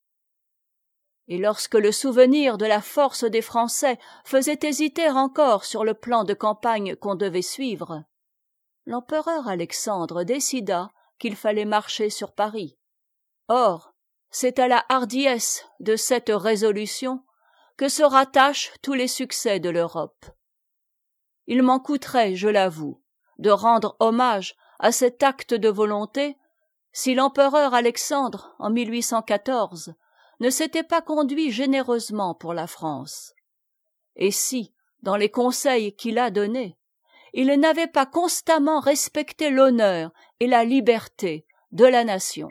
Et lorsque le souvenir de la force des Français faisait hésiter encore sur le plan de campagne qu'on devait suivre, l'empereur Alexandre décida qu'il fallait marcher sur Paris. Or, c'est à la hardiesse de cette résolution que se rattachent tous les succès de l'Europe. Il m'en coûterait, je l'avoue, de rendre hommage à cet acte de volonté si l'empereur Alexandre, en mille huit cent quatorze, ne s'était pas conduit généreusement pour la France, et si, dans les conseils qu'il a donnés, il n'avait pas constamment respecté l'honneur et la liberté de la nation.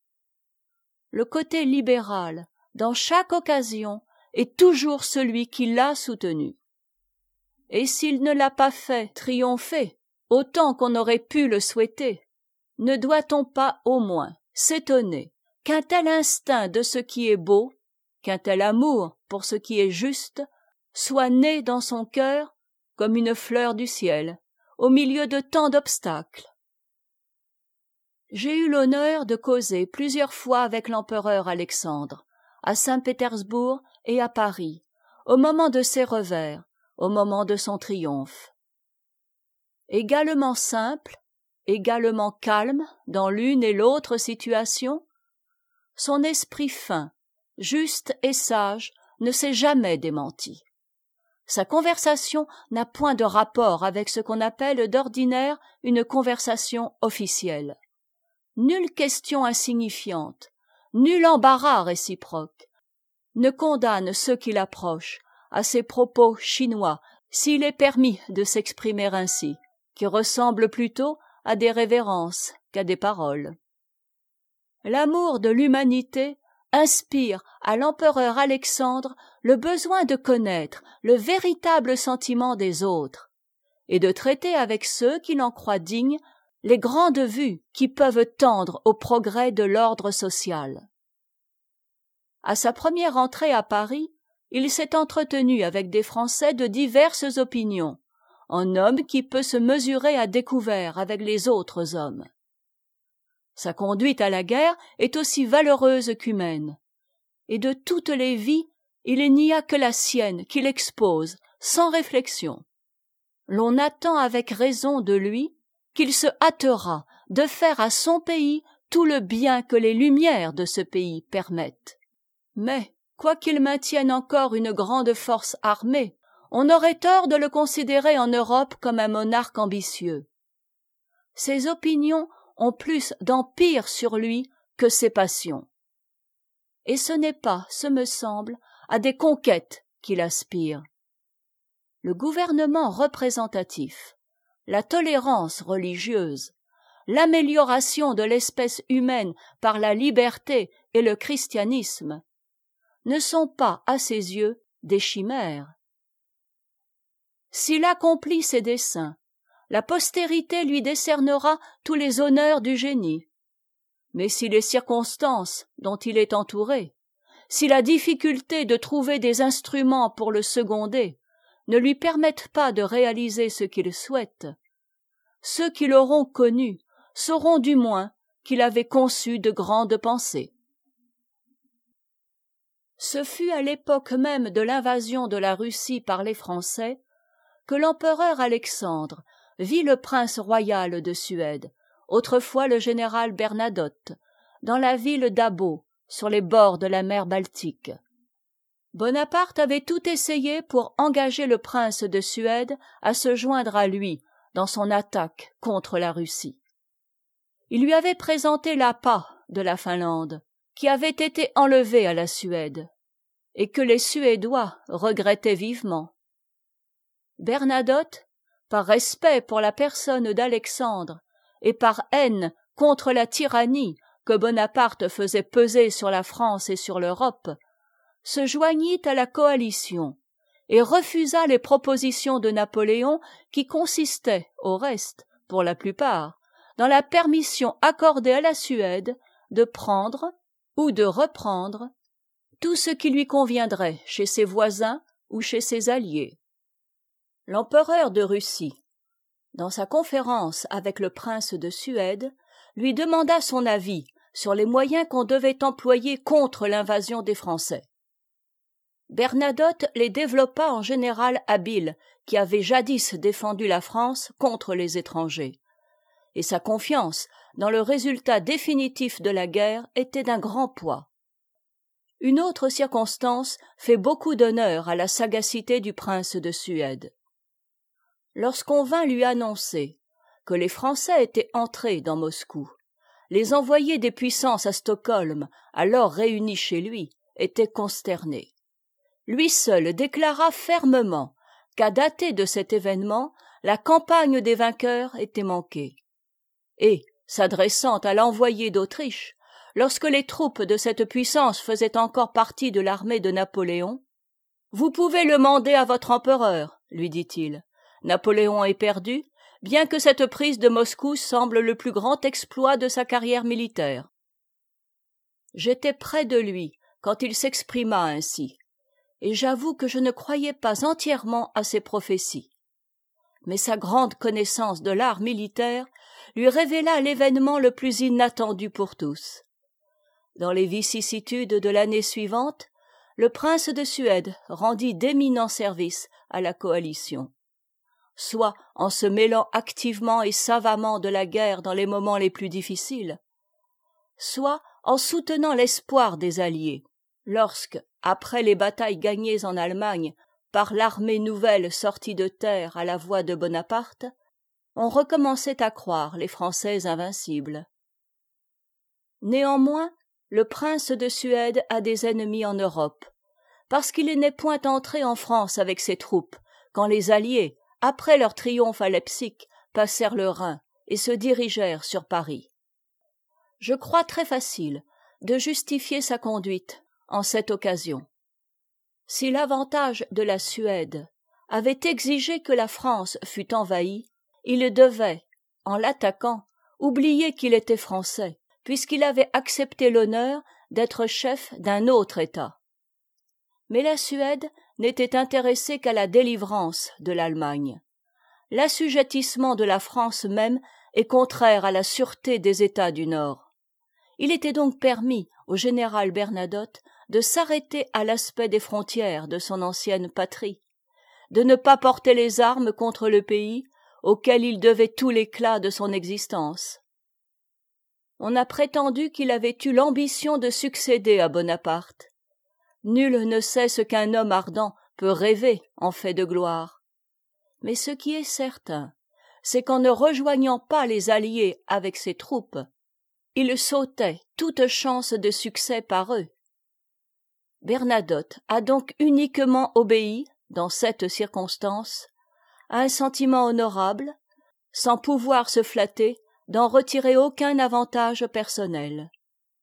Le côté libéral, dans chaque occasion, est toujours celui qui l'a soutenu. Et s'il ne l'a pas fait triompher autant qu'on aurait pu le souhaiter, ne doit-on pas au moins s'étonner qu'un tel instinct de ce qui est beau, qu'un tel amour pour ce qui est juste, soit né dans son cœur comme une fleur du ciel, au milieu de tant d'obstacles? J'ai eu l'honneur de causer plusieurs fois avec l'empereur Alexandre, à Saint-Pétersbourg et à Paris, au moment de ses revers, au moment de son triomphe. Également simple, également calme dans l'une et l'autre situation, son esprit fin, juste et sage ne s'est jamais démenti. Sa conversation n'a point de rapport avec ce qu'on appelle d'ordinaire une conversation officielle. Nulle question insignifiante, nul embarras réciproque ne condamne ceux qui l'approchent à ces propos chinois, s'il est permis de s'exprimer ainsi, qui ressemblent plutôt à des révérences qu'à des paroles. L'amour de l'humanité inspire à l'empereur Alexandre le besoin de connaître le véritable sentiment des autres, et de traiter avec ceux qu'il en croit dignes les grandes vues qui peuvent tendre au progrès de l'ordre social. À sa première entrée à Paris, il s'est entretenu avec des Français de diverses opinions, en homme qui peut se mesurer à découvert avec les autres hommes. Sa conduite à la guerre est aussi valeureuse qu'humaine, et de toutes les vies, il n'y a que la sienne qu'il expose sans réflexion. L'on attend avec raison de lui qu'il se hâtera de faire à son pays tout le bien que les lumières de ce pays permettent. Mais, quoiqu'il maintienne encore une grande force armée, on aurait tort de le considérer en Europe comme un monarque ambitieux. Ses opinions ont plus d'empire sur lui que ses passions. Et ce n'est pas, ce me semble, à des conquêtes qu'il aspire. Le gouvernement représentatif, la tolérance religieuse, l'amélioration de l'espèce humaine par la liberté et le christianisme ne sont pas, à ses yeux, des chimères. S'il accomplit ses desseins, la postérité lui décernera tous les honneurs du génie. Mais si les circonstances dont il est entouré, si la difficulté de trouver des instruments pour le seconder ne lui permettent pas de réaliser ce qu'il souhaite, ceux qui l'auront connu sauront du moins qu'il avait conçu de grandes pensées. Ce fut à l'époque même de l'invasion de la Russie par les Français que l'empereur Alexandre vit le prince royal de Suède, autrefois le général Bernadotte, dans la ville d'Abo, sur les bords de la mer Baltique. Bonaparte avait tout essayé pour engager le prince de Suède à se joindre à lui dans son attaque contre la Russie. Il lui avait présenté l'appât de la Finlande, qui avait été enlevé à la Suède, et que les Suédois regrettaient vivement. Bernadotte, par respect pour la personne d'Alexandre et par haine contre la tyrannie que Bonaparte faisait peser sur la France et sur l'Europe, se joignit à la coalition et refusa les propositions de Napoléon qui consistaient, au reste, pour la plupart, dans la permission accordée à la Suède de prendre ou de reprendre tout ce qui lui conviendrait chez ses voisins ou chez ses alliés. L'empereur de Russie, dans sa conférence avec le prince de Suède, lui demanda son avis sur les moyens qu'on devait employer contre l'invasion des Français. Bernadotte les développa en général habile qui avait jadis défendu la France contre les étrangers, et sa confiance dans le résultat définitif de la guerre était d'un grand poids. Une autre circonstance fait beaucoup d'honneur à la sagacité du prince de Suède. Lorsqu'on vint lui annoncer que les Français étaient entrés dans Moscou, les envoyés des puissances à Stockholm, alors réunis chez lui, étaient consternés. Lui seul déclara fermement qu'à dater de cet événement, la campagne des vainqueurs était manquée. Et, s'adressant à l'envoyé d'Autriche, lorsque les troupes de cette puissance faisaient encore partie de l'armée de Napoléon, « Vous pouvez le mander à votre empereur, lui dit-il. Napoléon est perdu, bien que cette prise de Moscou semble le plus grand exploit de sa carrière militaire. » J'étais près de lui quand il s'exprima ainsi, et j'avoue que je ne croyais pas entièrement à ses prophéties. Mais sa grande connaissance de l'art militaire lui révéla l'événement le plus inattendu pour tous. Dans les vicissitudes de l'année suivante, le prince de Suède rendit d'éminents services à la coalition, soit en se mêlant activement et savamment de la guerre dans les moments les plus difficiles, soit en soutenant l'espoir des Alliés, lorsque, après les batailles gagnées en Allemagne par l'armée nouvelle sortie de terre à la voix de Bonaparte, on recommençait à croire les Français invincibles. Néanmoins, le prince de Suède a des ennemis en Europe, parce qu'il n'est point entré en France avec ses troupes, quand les Alliés, après leur triomphe à Leipzig, passèrent le Rhin et se dirigèrent sur Paris. Je crois très facile de justifier sa conduite en cette occasion. Si l'avantage de la Suède avait exigé que la France fût envahie, il devait, en l'attaquant, oublier qu'il était français, puisqu'il avait accepté l'honneur d'être chef d'un autre État. Mais la Suède n'était intéressée qu'à la délivrance de l'Allemagne. L'assujettissement de la France même est contraire à la sûreté des États du Nord. Il était donc permis au général Bernadotte de s'arrêter à l'aspect des frontières de son ancienne patrie, de ne pas porter les armes contre le pays auquel il devait tout l'éclat de son existence. On a prétendu qu'il avait eu l'ambition de succéder à Bonaparte. Nul ne sait ce qu'un homme ardent peut rêver en fait de gloire. Mais ce qui est certain, c'est qu'en ne rejoignant pas les Alliés avec ses troupes, il sautait toute chance de succès par eux. Bernadotte a donc uniquement obéi, dans cette circonstance, à un sentiment honorable, sans pouvoir se flatter d'en retirer aucun avantage personnel.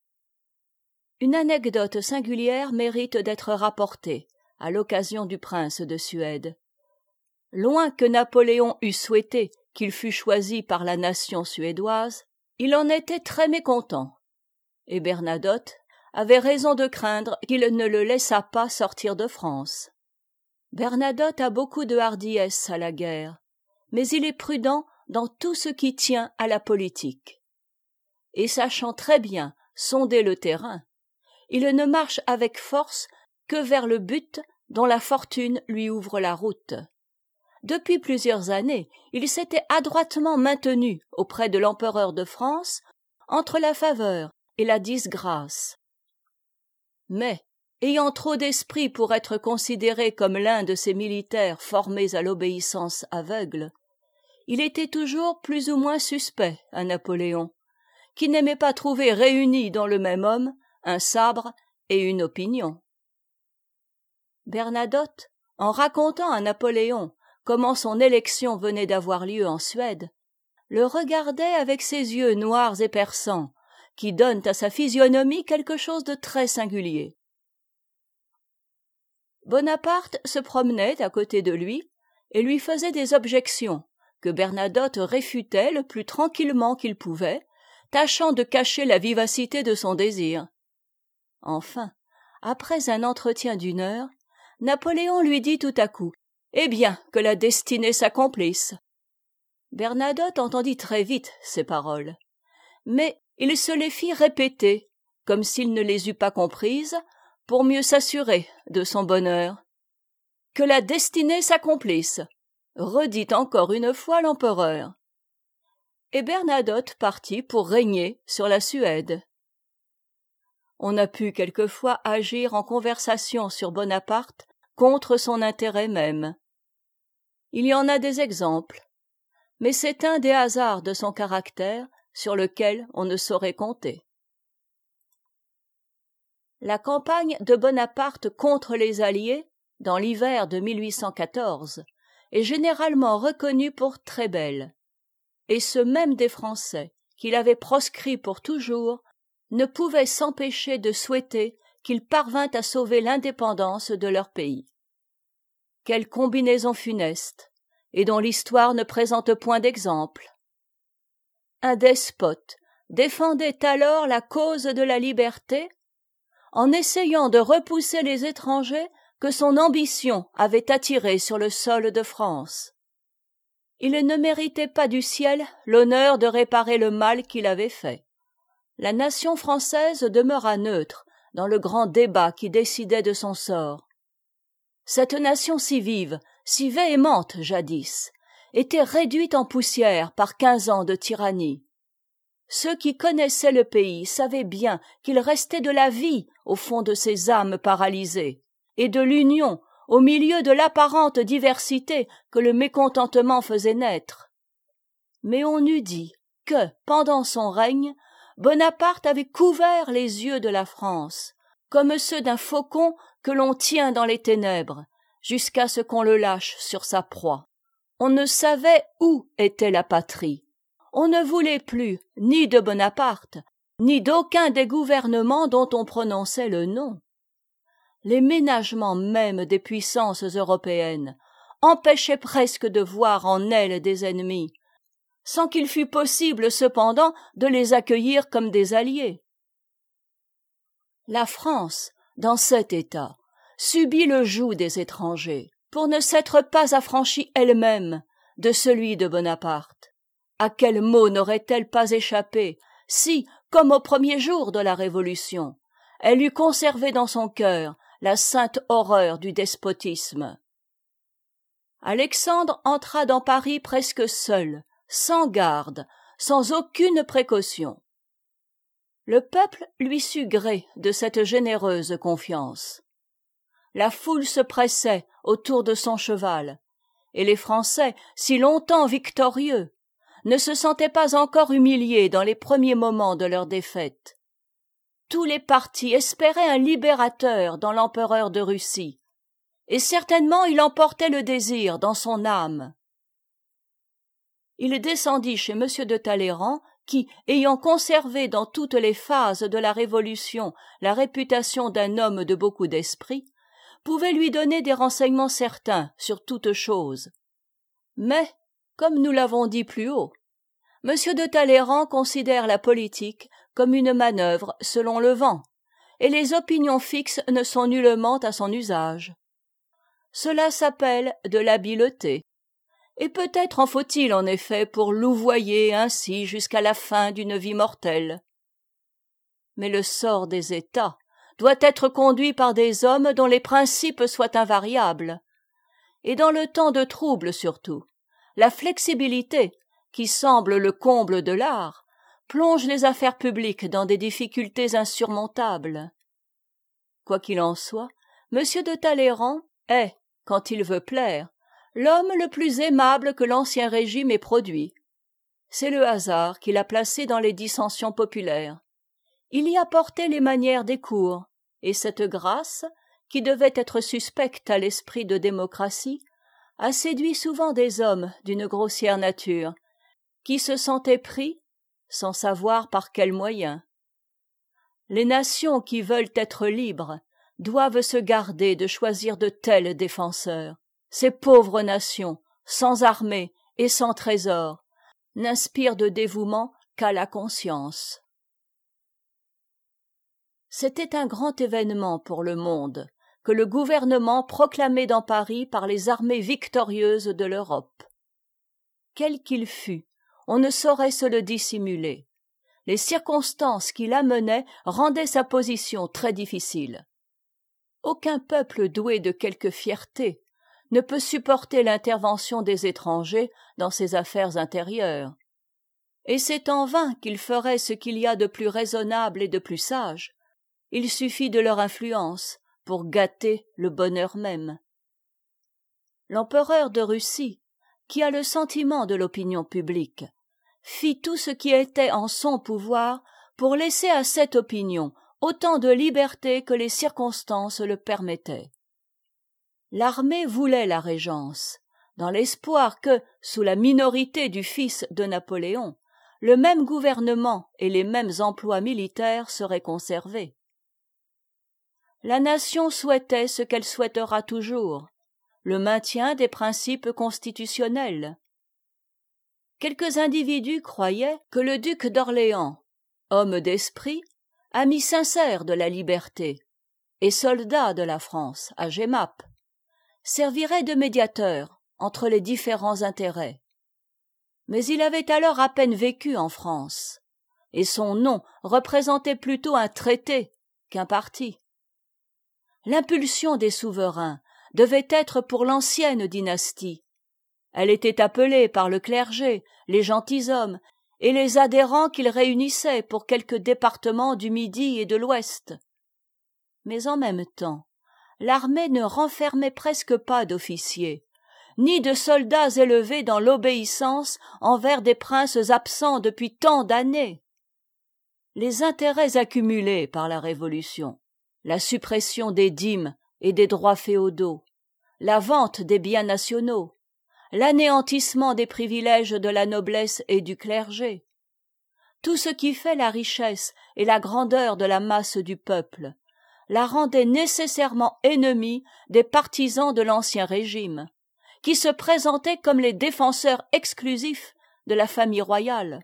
Une anecdote singulière mérite d'être rapportée à l'occasion du prince de Suède. Loin que Napoléon eût souhaité qu'il fût choisi par la nation suédoise, il en était très mécontent, et Bernadotte avait raison de craindre qu'il ne le laissât pas sortir de France. Bernadotte a beaucoup de hardiesse à la guerre, mais il est prudent dans tout ce qui tient à la politique. Et sachant très bien sonder le terrain, il ne marche avec force que vers le but dont la fortune lui ouvre la route. Depuis plusieurs années, il s'était adroitement maintenu auprès de l'empereur de France entre la faveur et la disgrâce. Mais, ayant trop d'esprit pour être considéré comme l'un de ces militaires formés à l'obéissance aveugle, il était toujours plus ou moins suspect à Napoléon, qui n'aimait pas trouver réunis dans le même homme un sabre et une opinion. Bernadotte, en racontant à Napoléon comment son élection venait d'avoir lieu en Suède, le regardait avec ses yeux noirs et perçants, qui donnent à sa physionomie quelque chose de très singulier. Bonaparte se promenait à côté de lui et lui faisait des objections que Bernadotte réfutait le plus tranquillement qu'il pouvait, tâchant de cacher la vivacité de son désir. Enfin, après un entretien d'une heure, Napoléon lui dit tout à coup « Eh bien, que la destinée s'accomplisse !» Bernadotte entendit très vite ces paroles, mais il se les fit répéter, comme s'il ne les eût pas comprises, pour mieux s'assurer de son bonheur. « Que la destinée s'accomplisse !» redit encore une fois l'empereur. Et Bernadotte partit pour régner sur la Suède. On a pu quelquefois agir en conversation sur Bonaparte contre son intérêt même. Il y en a des exemples, mais c'est un des hasards de son caractère sur lequel on ne saurait compter. La campagne de Bonaparte contre les Alliés, dans l'hiver de mille huit cent quatorze, est généralement reconnue pour très belle, et ceux même des Français, qui l'avaient proscrit pour toujours, ne pouvaient s'empêcher de souhaiter qu'il parvint à sauver l'indépendance de leur pays. Quelle combinaison funeste, et dont l'histoire ne présente point d'exemple. Un despote défendait alors la cause de la liberté en essayant de repousser les étrangers que son ambition avait attirés sur le sol de France. Il ne méritait pas du ciel l'honneur de réparer le mal qu'il avait fait. La nation française demeura neutre dans le grand débat qui décidait de son sort. Cette nation si vive, si véhémente jadis, était réduite en poussière par quinze ans de tyrannie. Ceux qui connaissaient le pays savaient bien qu'il restait de la vie au fond de ces âmes paralysées, et de l'union au milieu de l'apparente diversité que le mécontentement faisait naître. Mais on eût dit que, pendant son règne, Bonaparte avait couvert les yeux de la France, comme ceux d'un faucon que l'on tient dans les ténèbres, jusqu'à ce qu'on le lâche sur sa proie. On ne savait où était la patrie. On ne voulait plus ni de Bonaparte, ni d'aucun des gouvernements dont on prononçait le nom. Les ménagements même des puissances européennes empêchaient presque de voir en elles des ennemis, sans qu'il fût possible cependant de les accueillir comme des alliés. La France, dans cet état, subit le joug des étrangers, pour ne s'être pas affranchie elle-même de celui de Bonaparte. À quel mot n'aurait-elle pas échappé si, comme au premier jour de la Révolution, elle eût conservé dans son cœur la sainte horreur du despotisme? Alexandre entra dans Paris presque seul, sans garde, sans aucune précaution. Le peuple lui sut gré de cette généreuse confiance. La foule se pressait autour de son cheval, et les Français, si longtemps victorieux, ne se sentaient pas encore humiliés dans les premiers moments de leur défaite. Tous les partis espéraient un libérateur dans l'empereur de Russie, et certainement il emportait le désir dans son âme. Il descendit chez M. de Talleyrand, qui, ayant conservé dans toutes les phases de la Révolution la réputation d'un homme de beaucoup d'esprit, pouvait lui donner des renseignements certains sur toute chose. Mais, comme nous l'avons dit plus haut, M. de Talleyrand considère la politique comme une manœuvre selon le vent, et les opinions fixes ne sont nullement à son usage. Cela s'appelle de l'habileté, et peut-être en faut-il en effet pour louvoyer ainsi jusqu'à la fin d'une vie mortelle. Mais le sort des États doit être conduit par des hommes dont les principes soient invariables, et dans le temps de trouble surtout, la flexibilité, qui semble le comble de l'art, plonge les affaires publiques dans des difficultés insurmontables. Quoi qu'il en soit, M. de Talleyrand est, quand il veut plaire, l'homme le plus aimable que l'Ancien Régime ait produit. C'est le hasard qui l'a placé dans les dissensions populaires. Il y a porté les manières des cours, et cette grâce, qui devait être suspecte à l'esprit de démocratie, a séduit souvent des hommes d'une grossière nature, qui se sentaient pris, sans savoir par quels moyens. Les nations qui veulent être libres doivent se garder de choisir de tels défenseurs. Ces pauvres nations, sans armée et sans trésor, n'inspirent de dévouement qu'à la conscience. C'était un grand événement pour le monde que le gouvernement proclamé dans Paris par les armées victorieuses de l'Europe. Quel qu'il fût, on ne saurait se le dissimuler. Les circonstances qui l'amenaient rendaient sa position très difficile. Aucun peuple doué de quelque fierté ne peut supporter l'intervention des étrangers dans ses affaires intérieures. Et c'est en vain qu'ils feraient ce qu'il y a de plus raisonnable et de plus sage. Il suffit de leur influence pour gâter le bonheur même. L'empereur de Russie, qui a le sentiment de l'opinion publique, fit tout ce qui était en son pouvoir pour laisser à cette opinion autant de liberté que les circonstances le permettaient. L'armée voulait la régence, dans l'espoir que, sous la minorité du fils de Napoléon, le même gouvernement et les mêmes emplois militaires seraient conservés. La nation souhaitait ce qu'elle souhaitera toujours, le maintien des principes constitutionnels. Quelques individus croyaient que le duc d'Orléans, homme d'esprit, ami sincère de la liberté, et soldat de la France à Jemmapes, servirait de médiateur entre les différents intérêts. Mais il avait alors à peine vécu en France, et son nom représentait plutôt un traité qu'un parti. L'impulsion des souverains devait être pour l'ancienne dynastie. Elle était appelée par le clergé, les gentilshommes et les adhérents qu'il réunissait pour quelques départements du Midi et de l'Ouest. Mais en même temps, l'armée ne renfermait presque pas d'officiers, ni de soldats élevés dans l'obéissance envers des princes absents depuis tant d'années. Les intérêts accumulés par la Révolution, la suppression des dîmes et des droits féodaux, la vente des biens nationaux, l'anéantissement des privilèges de la noblesse et du clergé, tout ce qui fait la richesse et la grandeur de la masse du peuple, la rendait nécessairement ennemie des partisans de l'ancien régime, qui se présentaient comme les défenseurs exclusifs de la famille royale.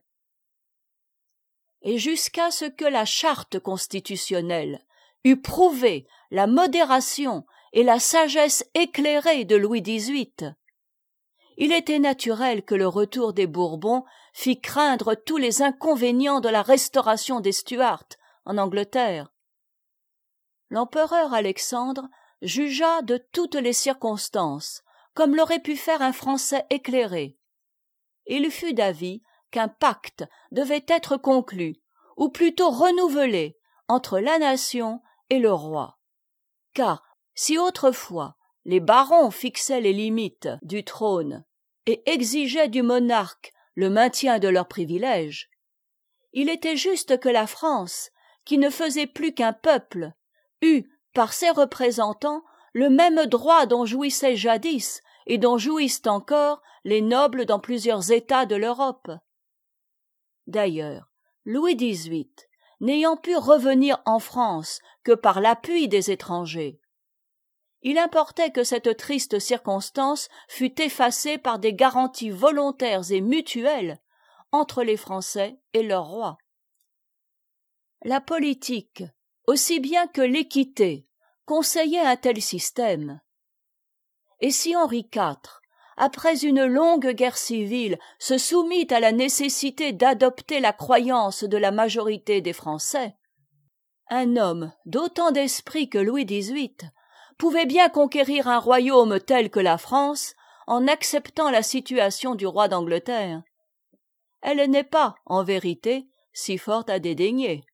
Et jusqu'à ce que la charte constitutionnelle eût prouvé la modération et la sagesse éclairée de Louis dix-huit, il était naturel que le retour des Bourbons fît craindre tous les inconvénients de la restauration des Stuarts en Angleterre. L'empereur Alexandre jugea de toutes les circonstances, comme l'aurait pu faire un Français éclairé. Il fut d'avis qu'un pacte devait être conclu, ou plutôt renouvelé, entre la nation et le roi. Car si autrefois les barons fixaient les limites du trône et exigeaient du monarque le maintien de leurs privilèges, il était juste que la France, qui ne faisait plus qu'un peuple, eût, par ses représentants, le même droit dont jouissaient jadis et dont jouissent encore les nobles dans plusieurs États de l'Europe. D'ailleurs, Louis dix-huit, n'ayant pu revenir en France que par l'appui des étrangers, il importait que cette triste circonstance fût effacée par des garanties volontaires et mutuelles entre les Français et leur roi. La politique, aussi bien que l'équité, conseillait un tel système. Et si Henri quatre, après une longue guerre civile, se soumit à la nécessité d'adopter la croyance de la majorité des Français, un homme d'autant d'esprit que Louis dix-huit pouvait bien conquérir un royaume tel que la France en acceptant la situation du roi d'Angleterre. Elle n'est pas, en vérité, si forte à dédaigner.